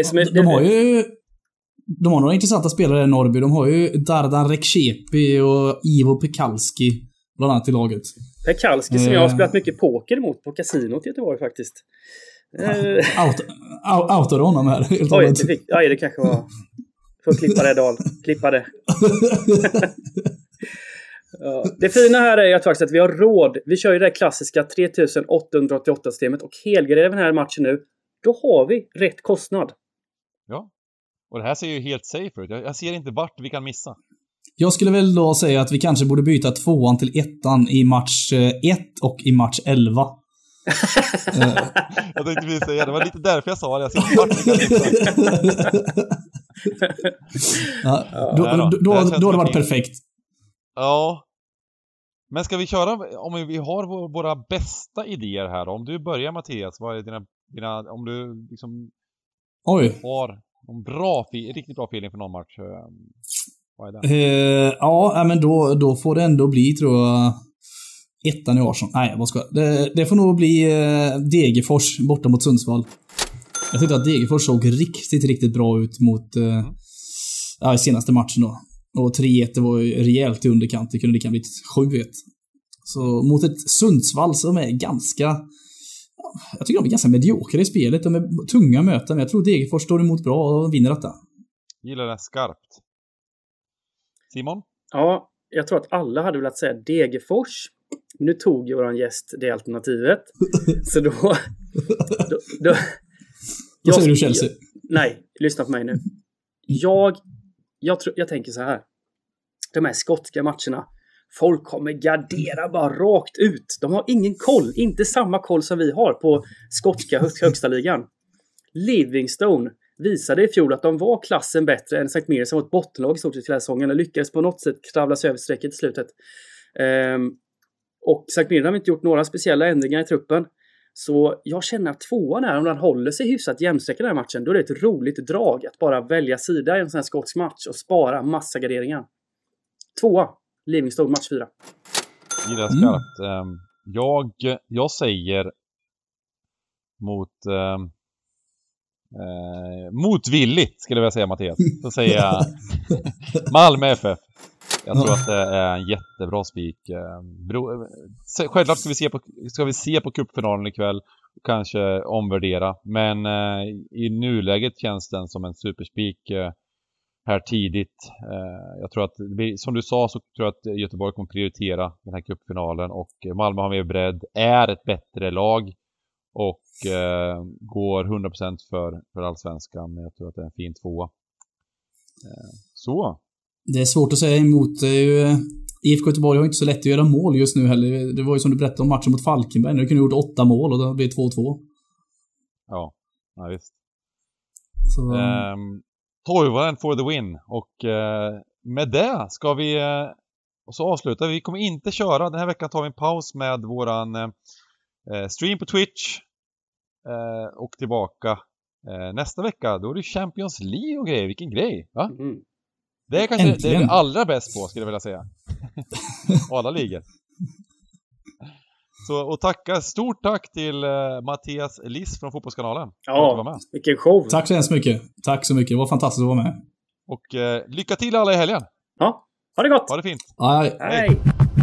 De har några intressanta spelare i Norrby. De har ju Dardan Rekşepi och Ivo Pekalski bland annat i laget. Pekalski som jag har spelat mycket poker mot på kasinot i Göteborg faktiskt. Outar honom här. Oj, det kanske var. Får klippa det, Dahl. Klippa det. Ja. Det fina här är att faktiskt att vi har råd. Vi kör ju det klassiska 3888-systemet och helgarderar den här matchen nu. Då har vi rätt kostnad. Ja. Och det här ser ju helt safe ut. Jag ser inte vart vi kan missa. Jag skulle väl då säga att vi kanske borde byta 2:an till 1:an i match 1 och i match 11. Jag tänkte vi säga, det var lite därför jag sa det. Jag ser inte vart vi kan missa. Då har det varit perfekt. Ja. Men ska vi köra, om vi har våra bästa idéer här. Om du börjar, Mattias, vad är dina om du liksom har en riktigt bra feeling för någon match, vad är det? Ja, men då får det ändå bli, tror jag, 1:an i Arsenal. Nej, vad ska jag? Det får nog bli Degerfors borta mot Sundsvall. Jag tyckte att Degerfors såg riktigt bra ut mot i senaste matchen då. Och 3-1 var ju rejält i underkant. Det kunde lika blivit 7-1. Så mot ett Sundsvall som är ganska... Jag tycker de är ganska mediokra i spelet. De är tunga möten. Men jag tror Degerfors står emot bra och vinner detta. Gillar det skarpt. Simon? Ja, jag tror att alla hade velat säga Degerfors. Men nu tog ju våran gäst det alternativet. Så då säger du Chelsea. Nej, lyssna på mig nu. Jag tänker så här. De här skotska matcherna. Folk kommer gardera bara rakt ut. De har ingen koll. Inte samma koll som vi har på skotska högsta ligan. Livingstone visade i fjol att de var klassen bättre än St. Mirren som var ett bottenlag i stort sett hela säsongen. Och lyckades på något sätt kravla sig över strecket i slutet. Och St. Mirren har inte gjort några speciella ändringar i truppen. Så jag känner att 2:an här, om den håller sig hyfsat jämsträck i den här matchen, då är det ett roligt drag att bara välja sida i en sån här skotsk match och spara massa garderingar. 2:a, Livingstone, match 4. Gillar skarpt. Jag säger motvilligt, skulle jag säga, Mattias. Så säger jag Malmö FF. Jag tror att det är en jättebra spik. Självklart ska vi se på cupfinalen ikväll och kanske omvärdera. Men i nuläget känns den som en superspik här tidigt. Jag tror att, som du sa, så tror jag att Göteborg kommer prioritera den här cupfinalen. Och Malmö har mer bredd, är ett bättre lag och går 100% för allsvenskan. Jag tror att det är en fin 2. Så. Det är svårt att säga emot. IFK Göteborg har inte så lätt att göra mål just nu heller. Det var ju som du berättade om matchen mot Falkenberg. Nu kunde du gjort 8 mål och då blev det 2-2. Ja, visst. Toivonen for the win. Och med det ska vi så avsluta. Vi kommer inte köra. Den här veckan tar vi en paus med våran stream på Twitch. Och tillbaka nästa vecka. Då är det Champions League och grejer. Vilken grej, va? Mm. Det är kanske det är vi allra bäst på, skulle jag vilja säga. Alla ligor. Så, och stort tack till Mattias Liss från Fotbollskanalen. Ja, vilken show. Tack så hemskt mycket. Tack så mycket, det var fantastiskt att vara med. Och lycka till alla i helgen. Ja, ha det gott! Ha det fint! Hej! Hej.